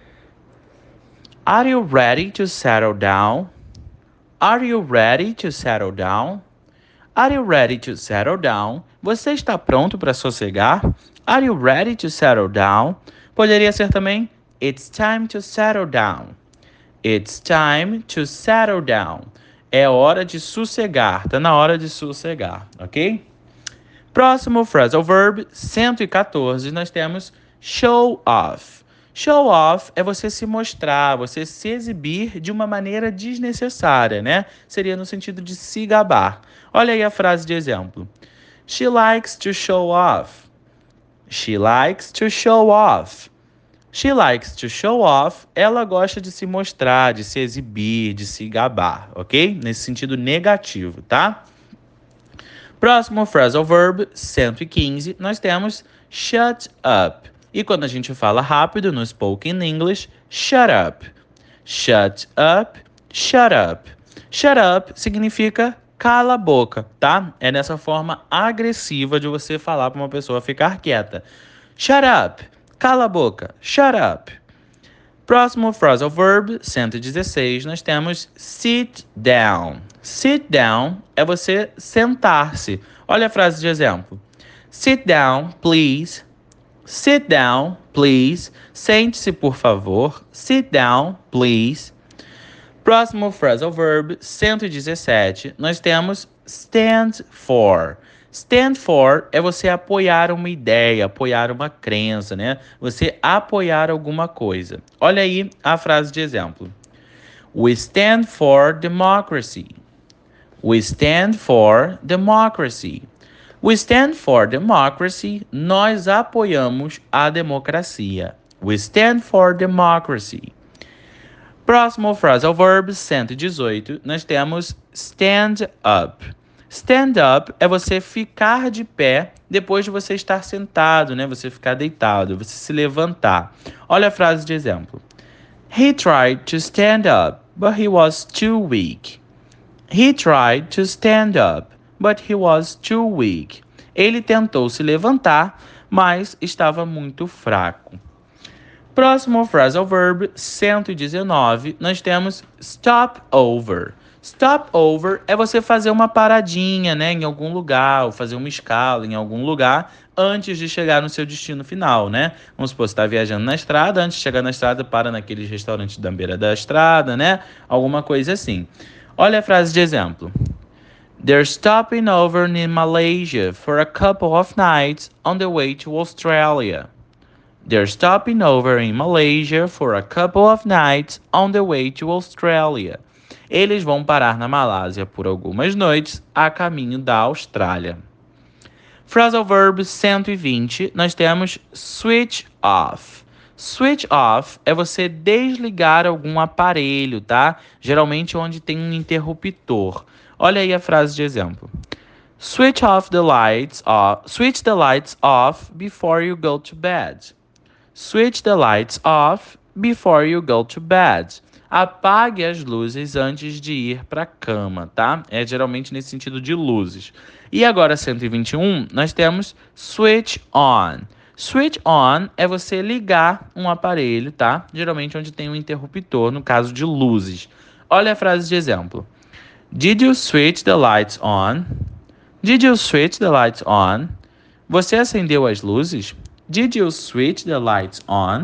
Are you ready to settle down? Are you ready to settle down? Are you ready to settle down? Você está pronto para sossegar? Are you ready to settle down? Poderia ser também It's time to settle down. It's time to settle down. É hora de sossegar. Tá na hora de sossegar, ok? Próximo phrasal verb, cento e quatorze, nós temos show off. Show off é você se mostrar, você se exibir de uma maneira desnecessária, né? Seria no sentido de se gabar. Olha aí a frase de exemplo. She likes to show off. She likes to show off. She likes to show off. Ela gosta de se mostrar, de se exibir, de se gabar, ok? Nesse sentido negativo, tá? Próximo phrasal verb, cento e quinze, nós temos shut up. E quando a gente fala rápido no spoken English, shut up. Shut up, shut up. Shut up significa cala a boca, tá? É nessa forma agressiva de você falar para uma pessoa ficar quieta. Shut up, cala a boca, shut up. Próximo phrasal verb, cento e dezesseis, nós temos sit down. Sit down é você sentar-se. Olha a frase de exemplo. Sit down, please. Sit down, please. Sente-se, por favor. Sit down, please. Próximo phrasal verb, cento e dezessete, nós temos stand for. Stand for é você apoiar uma ideia, apoiar uma crença, né? Você apoiar alguma coisa. Olha aí a frase de exemplo. We stand for democracy. We stand for democracy. We stand for democracy. Nós apoiamos a democracia. We stand for democracy. Próximo phrasal verb, cento e dezoito, nós temos stand up. Stand up é você ficar de pé depois de você estar sentado, né? Você ficar deitado, você se levantar. Olha a frase de exemplo. He tried to stand up, but he was too weak. He tried to stand up, but he was too weak. Ele tentou se levantar, mas estava muito fraco. Próximo phrasal verb, cento e dezenove, nós temos stop over. Stop over é você fazer uma paradinha, né, em algum lugar, ou fazer uma escala em algum lugar antes de chegar no seu destino final, né? Vamos supor, você está viajando na estrada, antes de chegar na estrada, para naqueles restaurantes da beira da estrada, né? Alguma coisa assim. Olha a frase de exemplo. They're stopping over in Malaysia for a couple of nights on the way to Australia. They're stopping over in Malaysia for a couple of nights on the way to Australia. Eles vão parar na Malásia por algumas noites a caminho da Austrália. Phrasal verb cento e vinte, nós temos switch off. Switch off é você desligar algum aparelho, tá? Geralmente onde tem um interruptor. Olha aí a frase de exemplo. Switch off the lights off. Switch the lights off before you go to bed. Switch the lights off before you go to bed. Apague as luzes antes de ir para a cama, tá? É geralmente nesse sentido de luzes. E agora, cento e vinte e um, nós temos switch on. Switch on é você ligar um aparelho, tá? Geralmente onde tem um interruptor, no caso de luzes. Olha a frase de exemplo. Did you switch the lights on? Did you switch the lights on? Você acendeu as luzes? Did you switch the lights on?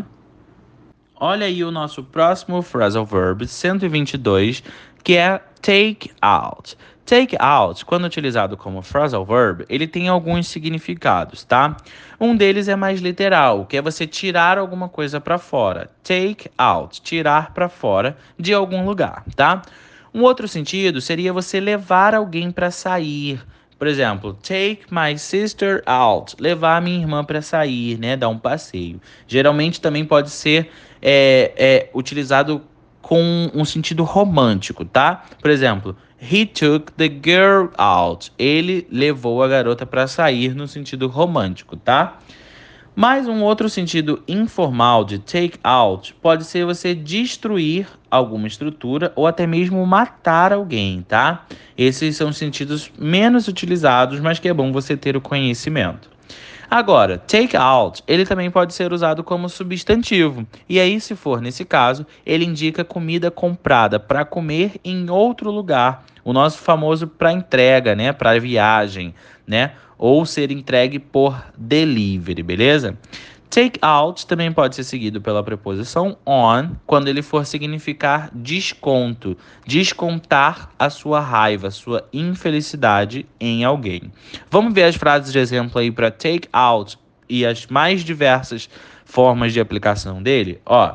Olha aí o nosso próximo phrasal verb, cento e vinte e dois, que é take out. Take out, quando utilizado como phrasal verb, ele tem alguns significados, tá? Um deles é mais literal, que é você tirar alguma coisa para fora. Take out, tirar para fora de algum lugar, tá? Um outro sentido seria você levar alguém para sair. Por exemplo, take my sister out, levar a minha irmã para sair, né, dar um passeio. Geralmente também pode ser é, é, utilizado com um sentido romântico, tá? Por exemplo, he took the girl out, ele levou a garota para sair no sentido romântico, tá? Mas um outro sentido informal de take out pode ser você destruir alguma estrutura ou até mesmo matar alguém, tá? Esses são sentidos menos utilizados, mas que é bom você ter o conhecimento. Agora, take out, ele também pode ser usado como substantivo. E aí, se for nesse caso, ele indica comida comprada para comer em outro lugar, o nosso famoso para entrega, né? Para viagem, né? Ou ser entregue por delivery, beleza? Take out também pode ser seguido pela preposição on, quando ele for significar desconto, descontar a sua raiva, a sua infelicidade em alguém. Vamos ver as frases de exemplo aí para take out e as mais diversas formas de aplicação dele? Ó,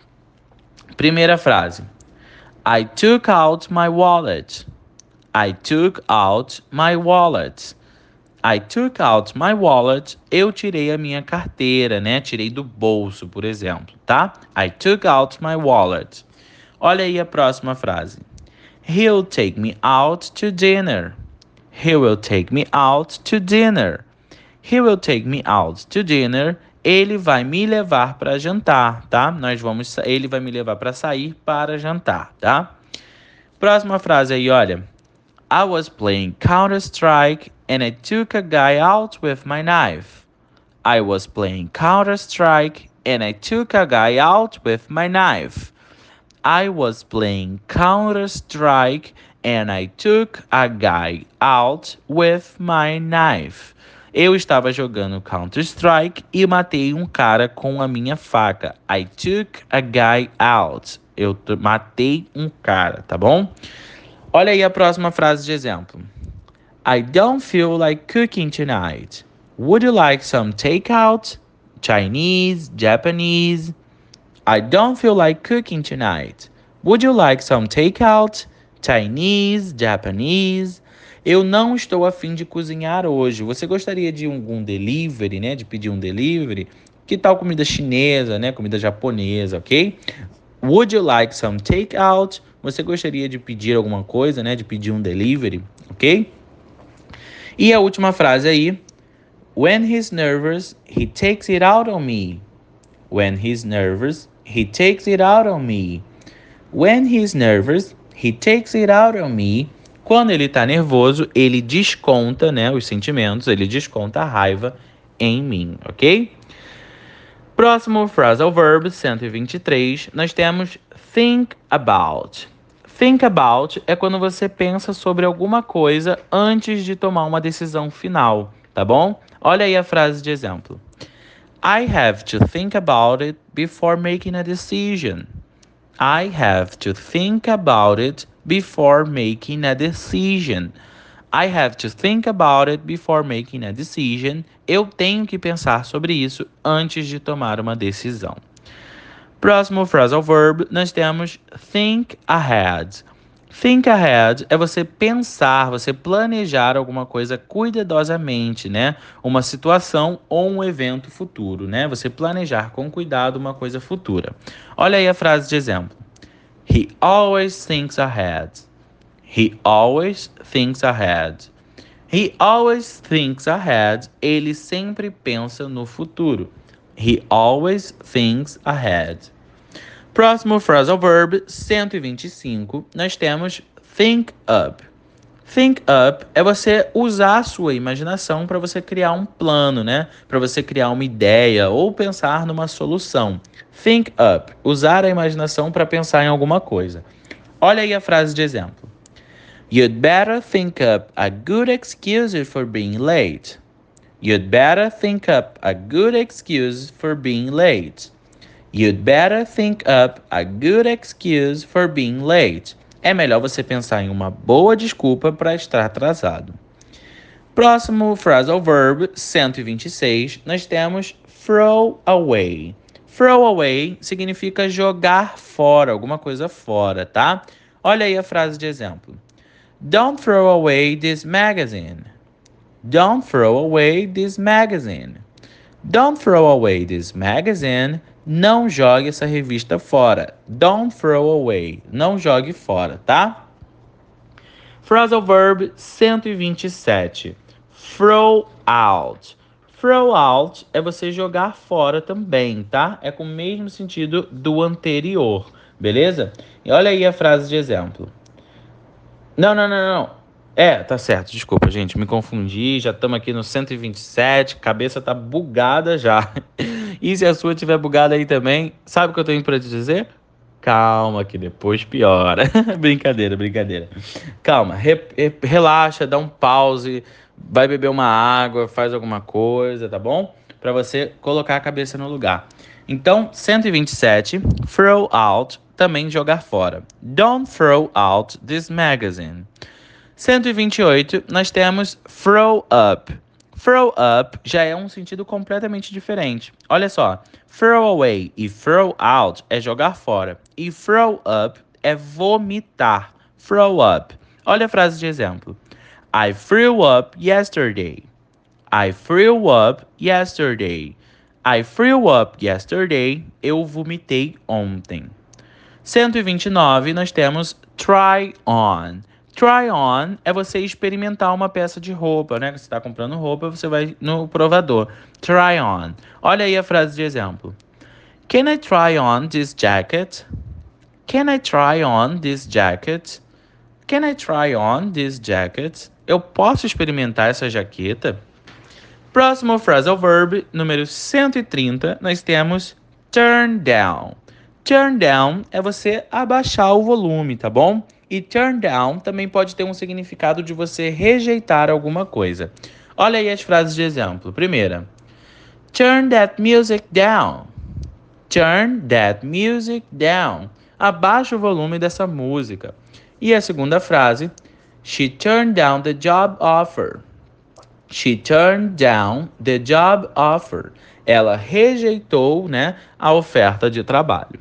primeira frase. I took out my wallet. I took out my wallet. I took out my wallet. Eu tirei a minha carteira, né? Tirei do bolso, por exemplo, tá? I took out my wallet. Olha aí a próxima frase. He'll take me out to dinner. He will take me out to dinner. He will take me out to dinner. Ele vai me levar para jantar, tá? Nós vamos, ele vai me levar para sair para jantar, tá? Próxima frase aí, olha. I was playing Counter-Strike and I took a guy out with my knife. I was playing Counter-Strike and I took a guy out with my knife. I was playing Counter-Strike and I took a guy out with my knife. Eu estava jogando Counter-Strike e matei um cara com a minha faca. I took a guy out. Eu matei um cara, tá bom? Olha aí a próxima frase de exemplo. I don't feel like cooking tonight. Would you like some takeout? Chinese, Japanese. I don't feel like cooking tonight. Would you like some takeout? Chinese, Japanese. Eu não estou a fim de cozinhar hoje. Você gostaria de algum delivery, né? De pedir um delivery? Que tal comida chinesa, né? Comida japonesa, ok? Would you like some takeout? Você gostaria de pedir alguma coisa, né? De pedir um delivery, ok? E a última frase aí. When he's nervous, he takes it out on me. When he's nervous, he takes it out on me. When he's nervous, he takes it out on me. Quando ele tá nervoso, ele desconta, né, os sentimentos, ele desconta a raiva em mim, ok? Próximo phrasal verb, cento e vinte e três, nós temos think about. Think about é quando você pensa sobre alguma coisa antes de tomar uma decisão final, tá bom? Olha aí a frase de exemplo. I have to think about it before making a decision. I have to think about it before making a decision. I have to think about it before making a decision. Eu tenho que pensar sobre isso antes de tomar uma decisão. Próximo phrasal verb, nós temos think ahead. Think ahead é você pensar, você planejar alguma coisa cuidadosamente, né? Uma situação ou um evento futuro, né? Você planejar com cuidado uma coisa futura. Olha aí a frase de exemplo. He always thinks ahead. He always thinks ahead. He always thinks ahead. Ele sempre pensa no futuro. He always thinks ahead. Próximo phrasal verb, cento e vinte e cinco, nós temos think up. Think up é você usar a sua imaginação para você criar um plano, né? Para você criar uma ideia ou pensar numa solução. Think up, usar a imaginação para pensar em alguma coisa. Olha aí a frase de exemplo. You'd better think up a good excuse for being late. You'd better think up a good excuse for being late. You'd better think up a good excuse for being late. É melhor você pensar em uma boa desculpa para estar atrasado. Próximo phrasal verb, cento e vinte e seis, nós temos throw away. Throw away significa jogar fora, alguma coisa fora, tá? Olha aí a frase de exemplo. Don't throw away this magazine. Don't throw away this magazine. Don't throw away this magazine. Não jogue essa revista fora. Don't throw away. Não jogue fora, tá? Phrasal verb cento e vinte e sete. Throw out. Throw out é você jogar fora também, tá? É com o mesmo sentido do anterior, beleza? E olha aí a frase de exemplo. Não, não, não, não. É, tá certo, desculpa, gente, me confundi, já estamos aqui no cento e vinte e sete, cabeça tá bugada já. E se a sua estiver bugada aí também, sabe o que eu tenho para te dizer? Calma, que depois piora. Brincadeira, brincadeira. Calma, re- re- relaxa, dá um pause, vai beber uma água, faz alguma coisa, tá bom? Pra você colocar a cabeça no lugar. Então, cento e vinte e sete, throw out, também jogar fora. Don't throw out this magazine. cento e vinte e oito, nós temos throw up. Throw up já é um sentido completamente diferente. Olha só, throw away e throw out é jogar fora. E throw up é vomitar. Throw up. Olha a frase de exemplo. I threw up yesterday. I threw up yesterday. I threw up yesterday. Eu vomitei ontem. cento e vinte e nove, nós temos try on. Try on é você experimentar uma peça de roupa, né? Você está comprando roupa, você vai no provador. Try on. Olha aí a frase de exemplo. Can I try on this jacket? Can I try on this jacket? Can I try on this jacket? Eu posso experimentar essa jaqueta? Próximo phrasal verb, número cento e trinta, nós temos turn down. Turn down é você abaixar o volume, tá bom? E turn down também pode ter um significado de você rejeitar alguma coisa. Olha aí as frases de exemplo. Primeira, turn that music down. Turn that music down. Abaixa o volume dessa música. E a segunda frase, she turned down the job offer. She turned down the job offer. Ela rejeitou, né, a oferta de trabalho.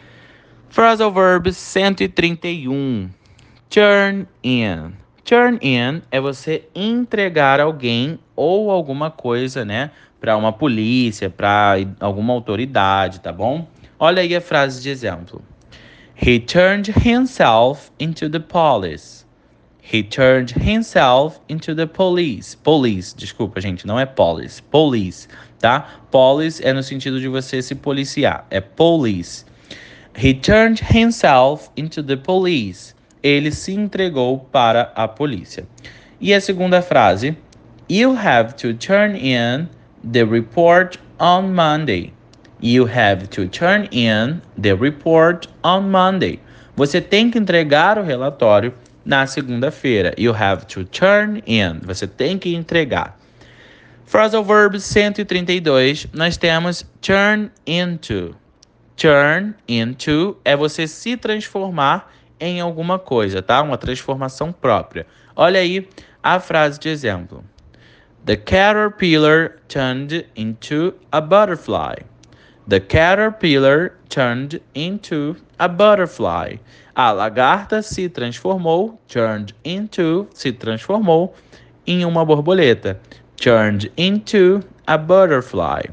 Phrasal verb cento e trinta e um. Turn in. Turn in é você entregar alguém ou alguma coisa, né, para uma polícia, para alguma autoridade, tá bom? Olha aí a frase de exemplo. He turned himself into the police. He turned himself into the police. Police, desculpa, gente, não é police. Police, tá? Police é no sentido de você se policiar. É police. He turned himself into the police. Ele se entregou para a polícia. E a segunda frase. You have to turn in the report on Monday. You have to turn in the report on Monday. Você tem que entregar o relatório na segunda-feira. You have to turn in. Você tem que entregar. Phrasal verb cento e trinta e dois, nós temos turn into. Turn into é você se transformar em alguma coisa, tá? Uma transformação própria. Olha aí a frase de exemplo. The caterpillar turned into a butterfly. The caterpillar turned into a butterfly. A lagarta se transformou, turned into, se transformou em uma borboleta. Turned into a butterfly.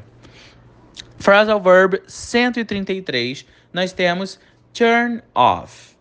Phrasal verb cento e trinta e três, nós temos turn off.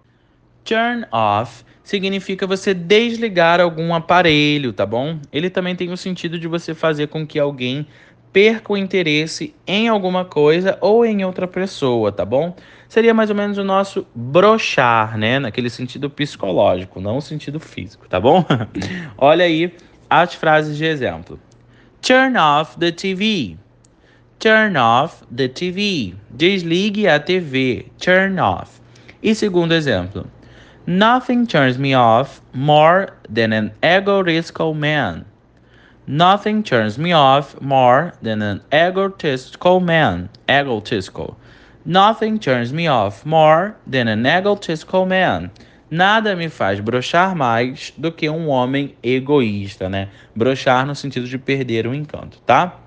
Turn off significa você desligar algum aparelho, tá bom? Ele também tem o sentido de você fazer com que alguém perca o interesse em alguma coisa ou em outra pessoa, tá bom? Seria mais ou menos o nosso brochar, né? Naquele sentido psicológico, não o sentido físico, tá bom? Olha aí as frases de exemplo. Turn off the T V. Turn off the T V. Desligue a T V. Turn off. E segundo exemplo. Nothing turns me off more than an egotistical man. Nothing turns me off more than an egotistical man. Egotistical. Nothing turns me off more than an egotistical man. Nada me faz brochar mais do que um homem egoísta, né? Brochar no sentido de perder o encanto, tá?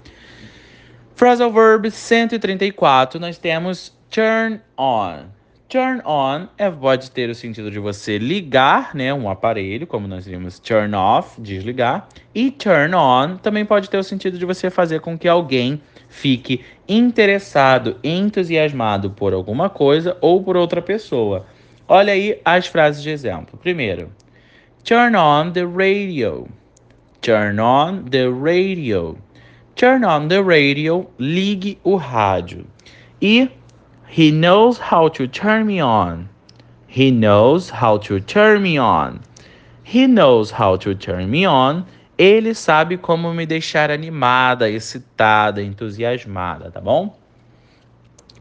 Phrasal verb cento e trinta e quatro, nós temos turn on. Turn on é, pode ter o sentido de você ligar, né, um aparelho, como nós vimos turn off, desligar. E turn on também pode ter o sentido de você fazer com que alguém fique interessado, entusiasmado por alguma coisa ou por outra pessoa. Olha aí as frases de exemplo. Primeiro, turn on the radio. Turn on the radio. Turn on the radio, ligue o rádio. E he knows how to turn me on. He knows how to turn me on. He knows how to turn me on. Ele sabe como me deixar animada, excitada, entusiasmada, tá bom?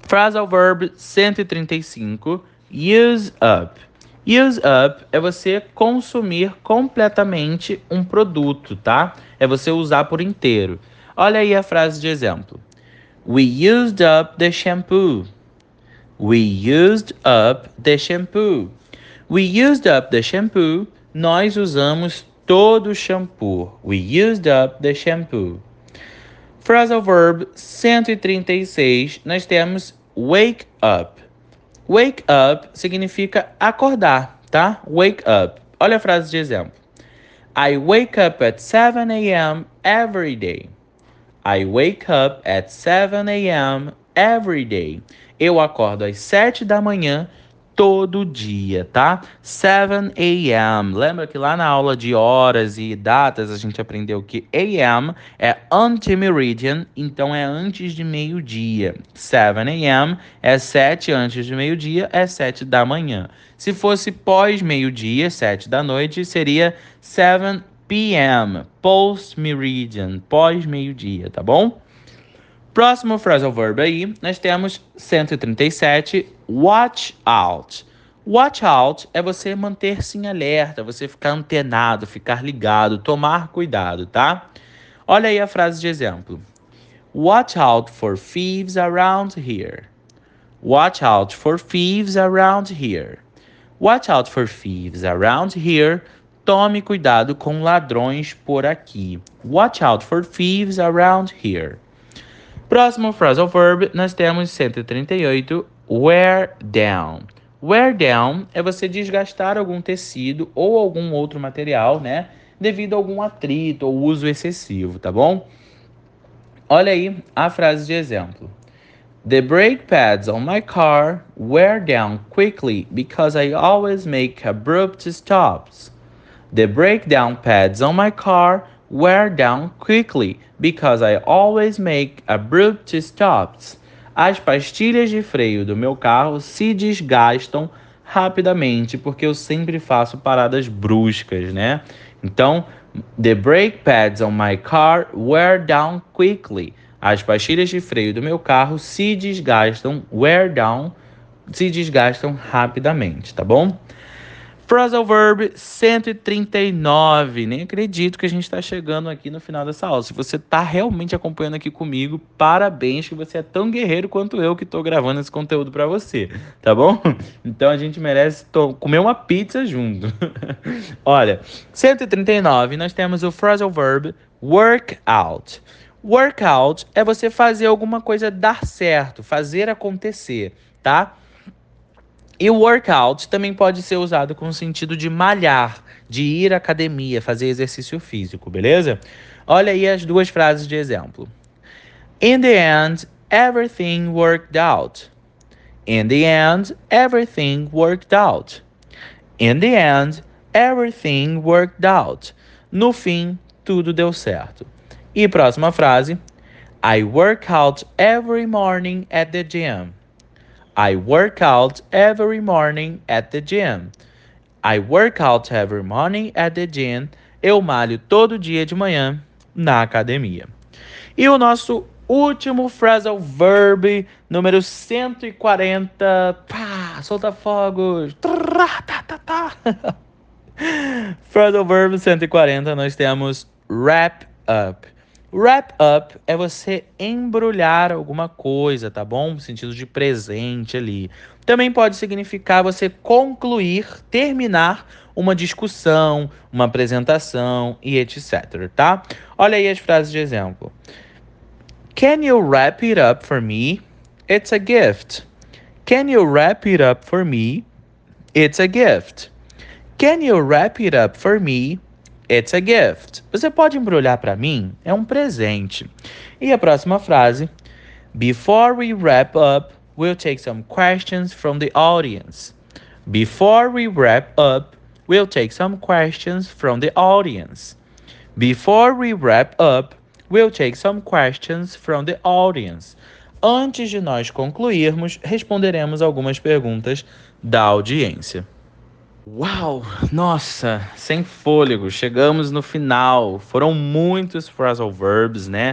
Phrasal verb cento e trinta e cinco, use up. Use up é você consumir completamente um produto, tá? É você usar por inteiro. Olha aí a frase de exemplo. We used up the shampoo. We used up the shampoo. We used up the shampoo. Nós usamos todo o shampoo. We used up the shampoo. Phrasal verb cento e trinta e seis, nós temos wake up. Wake up significa acordar, tá? Wake up. Olha a frase de exemplo. I wake up at seven a.m. every day. I wake up at seven a.m. every day. Eu acordo às sete da manhã todo dia, tá? seven a.m. Lembra que lá na aula de horas e datas a gente aprendeu que A M é antemeridian, então é antes de meio-dia. seven a.m. é sete antes de meio-dia, é sete da manhã. Se fosse pós-meio-dia, sete da noite, seria seven p m, post-meridian, pós-meio-dia, tá bom? Próximo phrasal verb aí, nós temos cento e trinta e sete, watch out. Watch out é você manter-se em alerta, você ficar antenado, ficar ligado, tomar cuidado, tá? Olha aí a frase de exemplo. Watch out for thieves around here. Watch out for thieves around here. Watch out for thieves around here. Tome cuidado com ladrões por aqui. Watch out for thieves around here. Próximo phrasal verb, nós temos cento e trinta e oito, wear down. Wear down é você desgastar algum tecido ou algum outro material, né? Devido a algum atrito ou uso excessivo, tá bom? Olha aí a frase de exemplo. The brake pads on my car wear down quickly because I always make abrupt stops. The breakdown pads on my car wear down quickly because I always make abrupt stops. As pastilhas de freio do meu carro se desgastam rapidamente porque eu sempre faço paradas bruscas, né? Então, the brake pads on my car wear down quickly. As pastilhas de freio do meu carro se desgastam, wear down, se desgastam rapidamente, tá bom? Phrasal verb cento e trinta e nove. Nem acredito que a gente está chegando aqui no final dessa aula. Se você está realmente acompanhando aqui comigo, parabéns, que você é tão guerreiro quanto eu que estou gravando esse conteúdo para você, tá bom? Então a gente merece comer uma pizza junto. Olha, cento e trinta e nove, nós temos o phrasal verb work out. Work out é você fazer alguma coisa dar certo, fazer acontecer, tá? E o workout também pode ser usado com o sentido de malhar, de ir à academia, fazer exercício físico, beleza? Olha aí as duas frases de exemplo. In the end, everything worked out. In the end, everything worked out. In the end, everything worked out. No fim, tudo deu certo. E próxima frase. I work out every morning at the gym. I work out every morning at the gym. I work out every morning at the gym. Eu malho todo dia de manhã na academia. E o nosso último phrasal verb, número cento e quarenta. Pá, solta fogos. Phrasal verb cento e quarenta, nós temos wrap up. Wrap up é você embrulhar alguma coisa, tá bom? No sentido de presente ali. Também pode significar você concluir, terminar uma discussão, uma apresentação e etcétera, tá? Olha aí as frases de exemplo. Can you wrap it up for me? It's a gift. Can you wrap it up for me? It's a gift. Can you wrap it up for me? It's a gift. Você pode embrulhar para mim? É um presente. E a próxima frase. Before we wrap up, we'll take some questions from the audience. Before we wrap up, we'll take some questions from the audience. Before we wrap up, we'll take some questions from the audience. Antes de nós concluirmos, responderemos algumas perguntas da audiência. Uau! Nossa, sem fôlego, chegamos no final. Foram muitos phrasal verbs, né?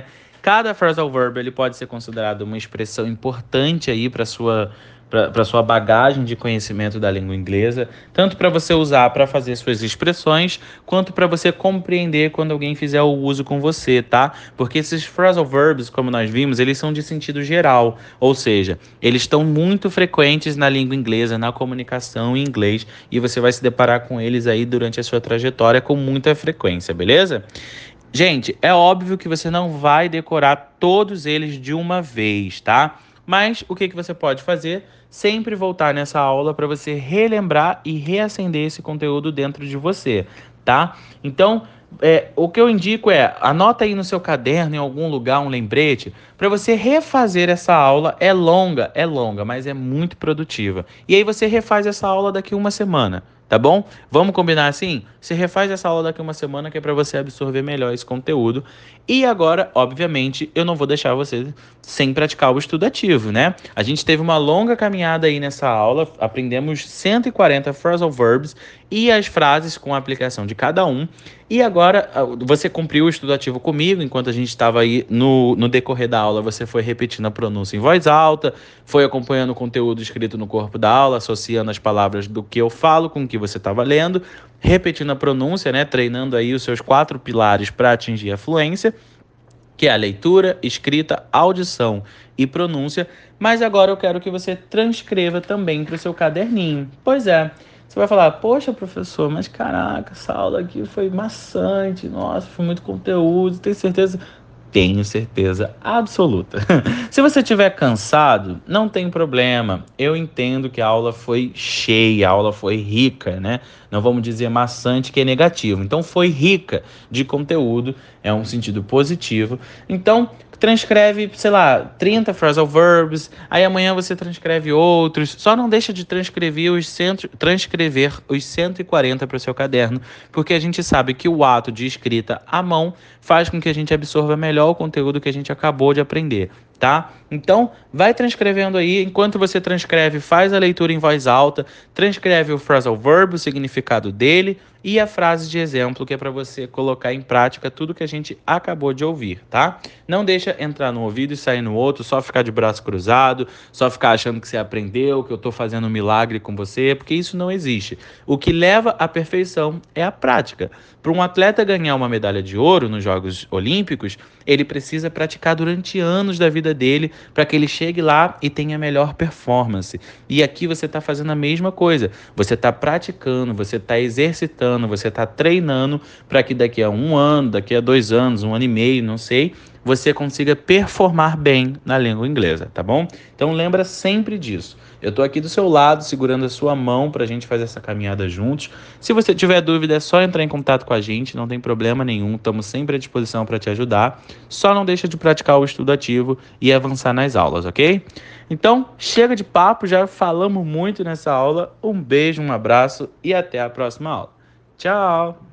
Cada phrasal verb ele pode ser considerado uma expressão importante aí para sua para sua bagagem de conhecimento da língua inglesa, tanto para você usar para fazer suas expressões, quanto para você compreender quando alguém fizer o uso com você, tá? Porque esses phrasal verbs, como nós vimos, eles são de sentido geral, ou seja, eles estão muito frequentes na língua inglesa, na comunicação em inglês, e você vai se deparar com eles aí durante a sua trajetória com muita frequência, beleza? Gente, é óbvio que você não vai decorar todos eles de uma vez, tá? Mas o que, que você pode fazer? Sempre voltar nessa aula para você relembrar e reacender esse conteúdo dentro de você, tá? Então, é, o que eu indico é, anota aí no seu caderno, em algum lugar, um lembrete, para você refazer essa aula. É longa, é longa, mas é muito produtiva. E aí você refaz essa aula daqui uma semana. Tá bom? Vamos combinar assim? Você refaz essa aula daqui uma semana que é para você absorver melhor esse conteúdo. E agora, obviamente, eu não vou deixar você sem praticar o estudo ativo, né? A gente teve uma longa caminhada aí nessa aula, aprendemos cento e quarenta phrasal verbs e as frases com a aplicação de cada um. E agora, você cumpriu o estudo ativo comigo, enquanto a gente estava aí no, no decorrer da aula, você foi repetindo a pronúncia em voz alta, foi acompanhando o conteúdo escrito no corpo da aula, associando as palavras do que eu falo com o que você estava lendo, repetindo a pronúncia, né, treinando aí os seus quatro pilares para atingir a fluência, que é a leitura, escrita, audição e pronúncia. Mas agora eu quero que você transcreva também para o seu caderninho. Pois é. Você vai falar, poxa, professor, mas caraca, essa aula aqui foi maçante, nossa, foi muito conteúdo, tem certeza? Tenho certeza absoluta. Se você estiver cansado, não tem problema. Eu entendo que a aula foi cheia, a aula foi rica, né? Não vamos dizer maçante, que é negativo. Então, foi rica de conteúdo, é um sentido positivo. Então, transcreve, sei lá, trinta phrasal verbs, aí amanhã você transcreve outros, só não deixa de transcrever os, cento, transcrever os cento e quarenta para o seu caderno, porque a gente sabe que o ato de escrita à mão faz com que a gente absorva melhor o conteúdo que a gente acabou de aprender, tá? Então, vai transcrevendo aí, enquanto você transcreve, faz a leitura em voz alta, transcreve o phrasal verb, o significado dele, e a frase de exemplo, que é para você colocar em prática tudo que a gente acabou de ouvir, tá? Não deixa entrar no ouvido e sair no outro, só ficar de braço cruzado, só ficar achando que você aprendeu, que eu tô fazendo um milagre com você, porque isso não existe. O que leva à perfeição é a prática. Para um atleta ganhar uma medalha de ouro nos Jogos Olímpicos, ele precisa praticar durante anos da vida dele para que ele chegue lá e tenha a melhor performance. E aqui você está fazendo a mesma coisa. Você está praticando, você está exercitando, você está treinando para que daqui a um ano, daqui a dois anos, um ano e meio, não sei, você consiga performar bem na língua inglesa, tá bom? Então lembra sempre disso. Eu tô aqui do seu lado, segurando a sua mão pra gente fazer essa caminhada juntos. Se você tiver dúvida, é só entrar em contato com a gente, não tem problema nenhum, estamos sempre à disposição para te ajudar. Só não deixa de praticar o estudo ativo e avançar nas aulas, ok? Então, chega de papo, já falamos muito nessa aula. Um beijo, um abraço e até a próxima aula. Tchau!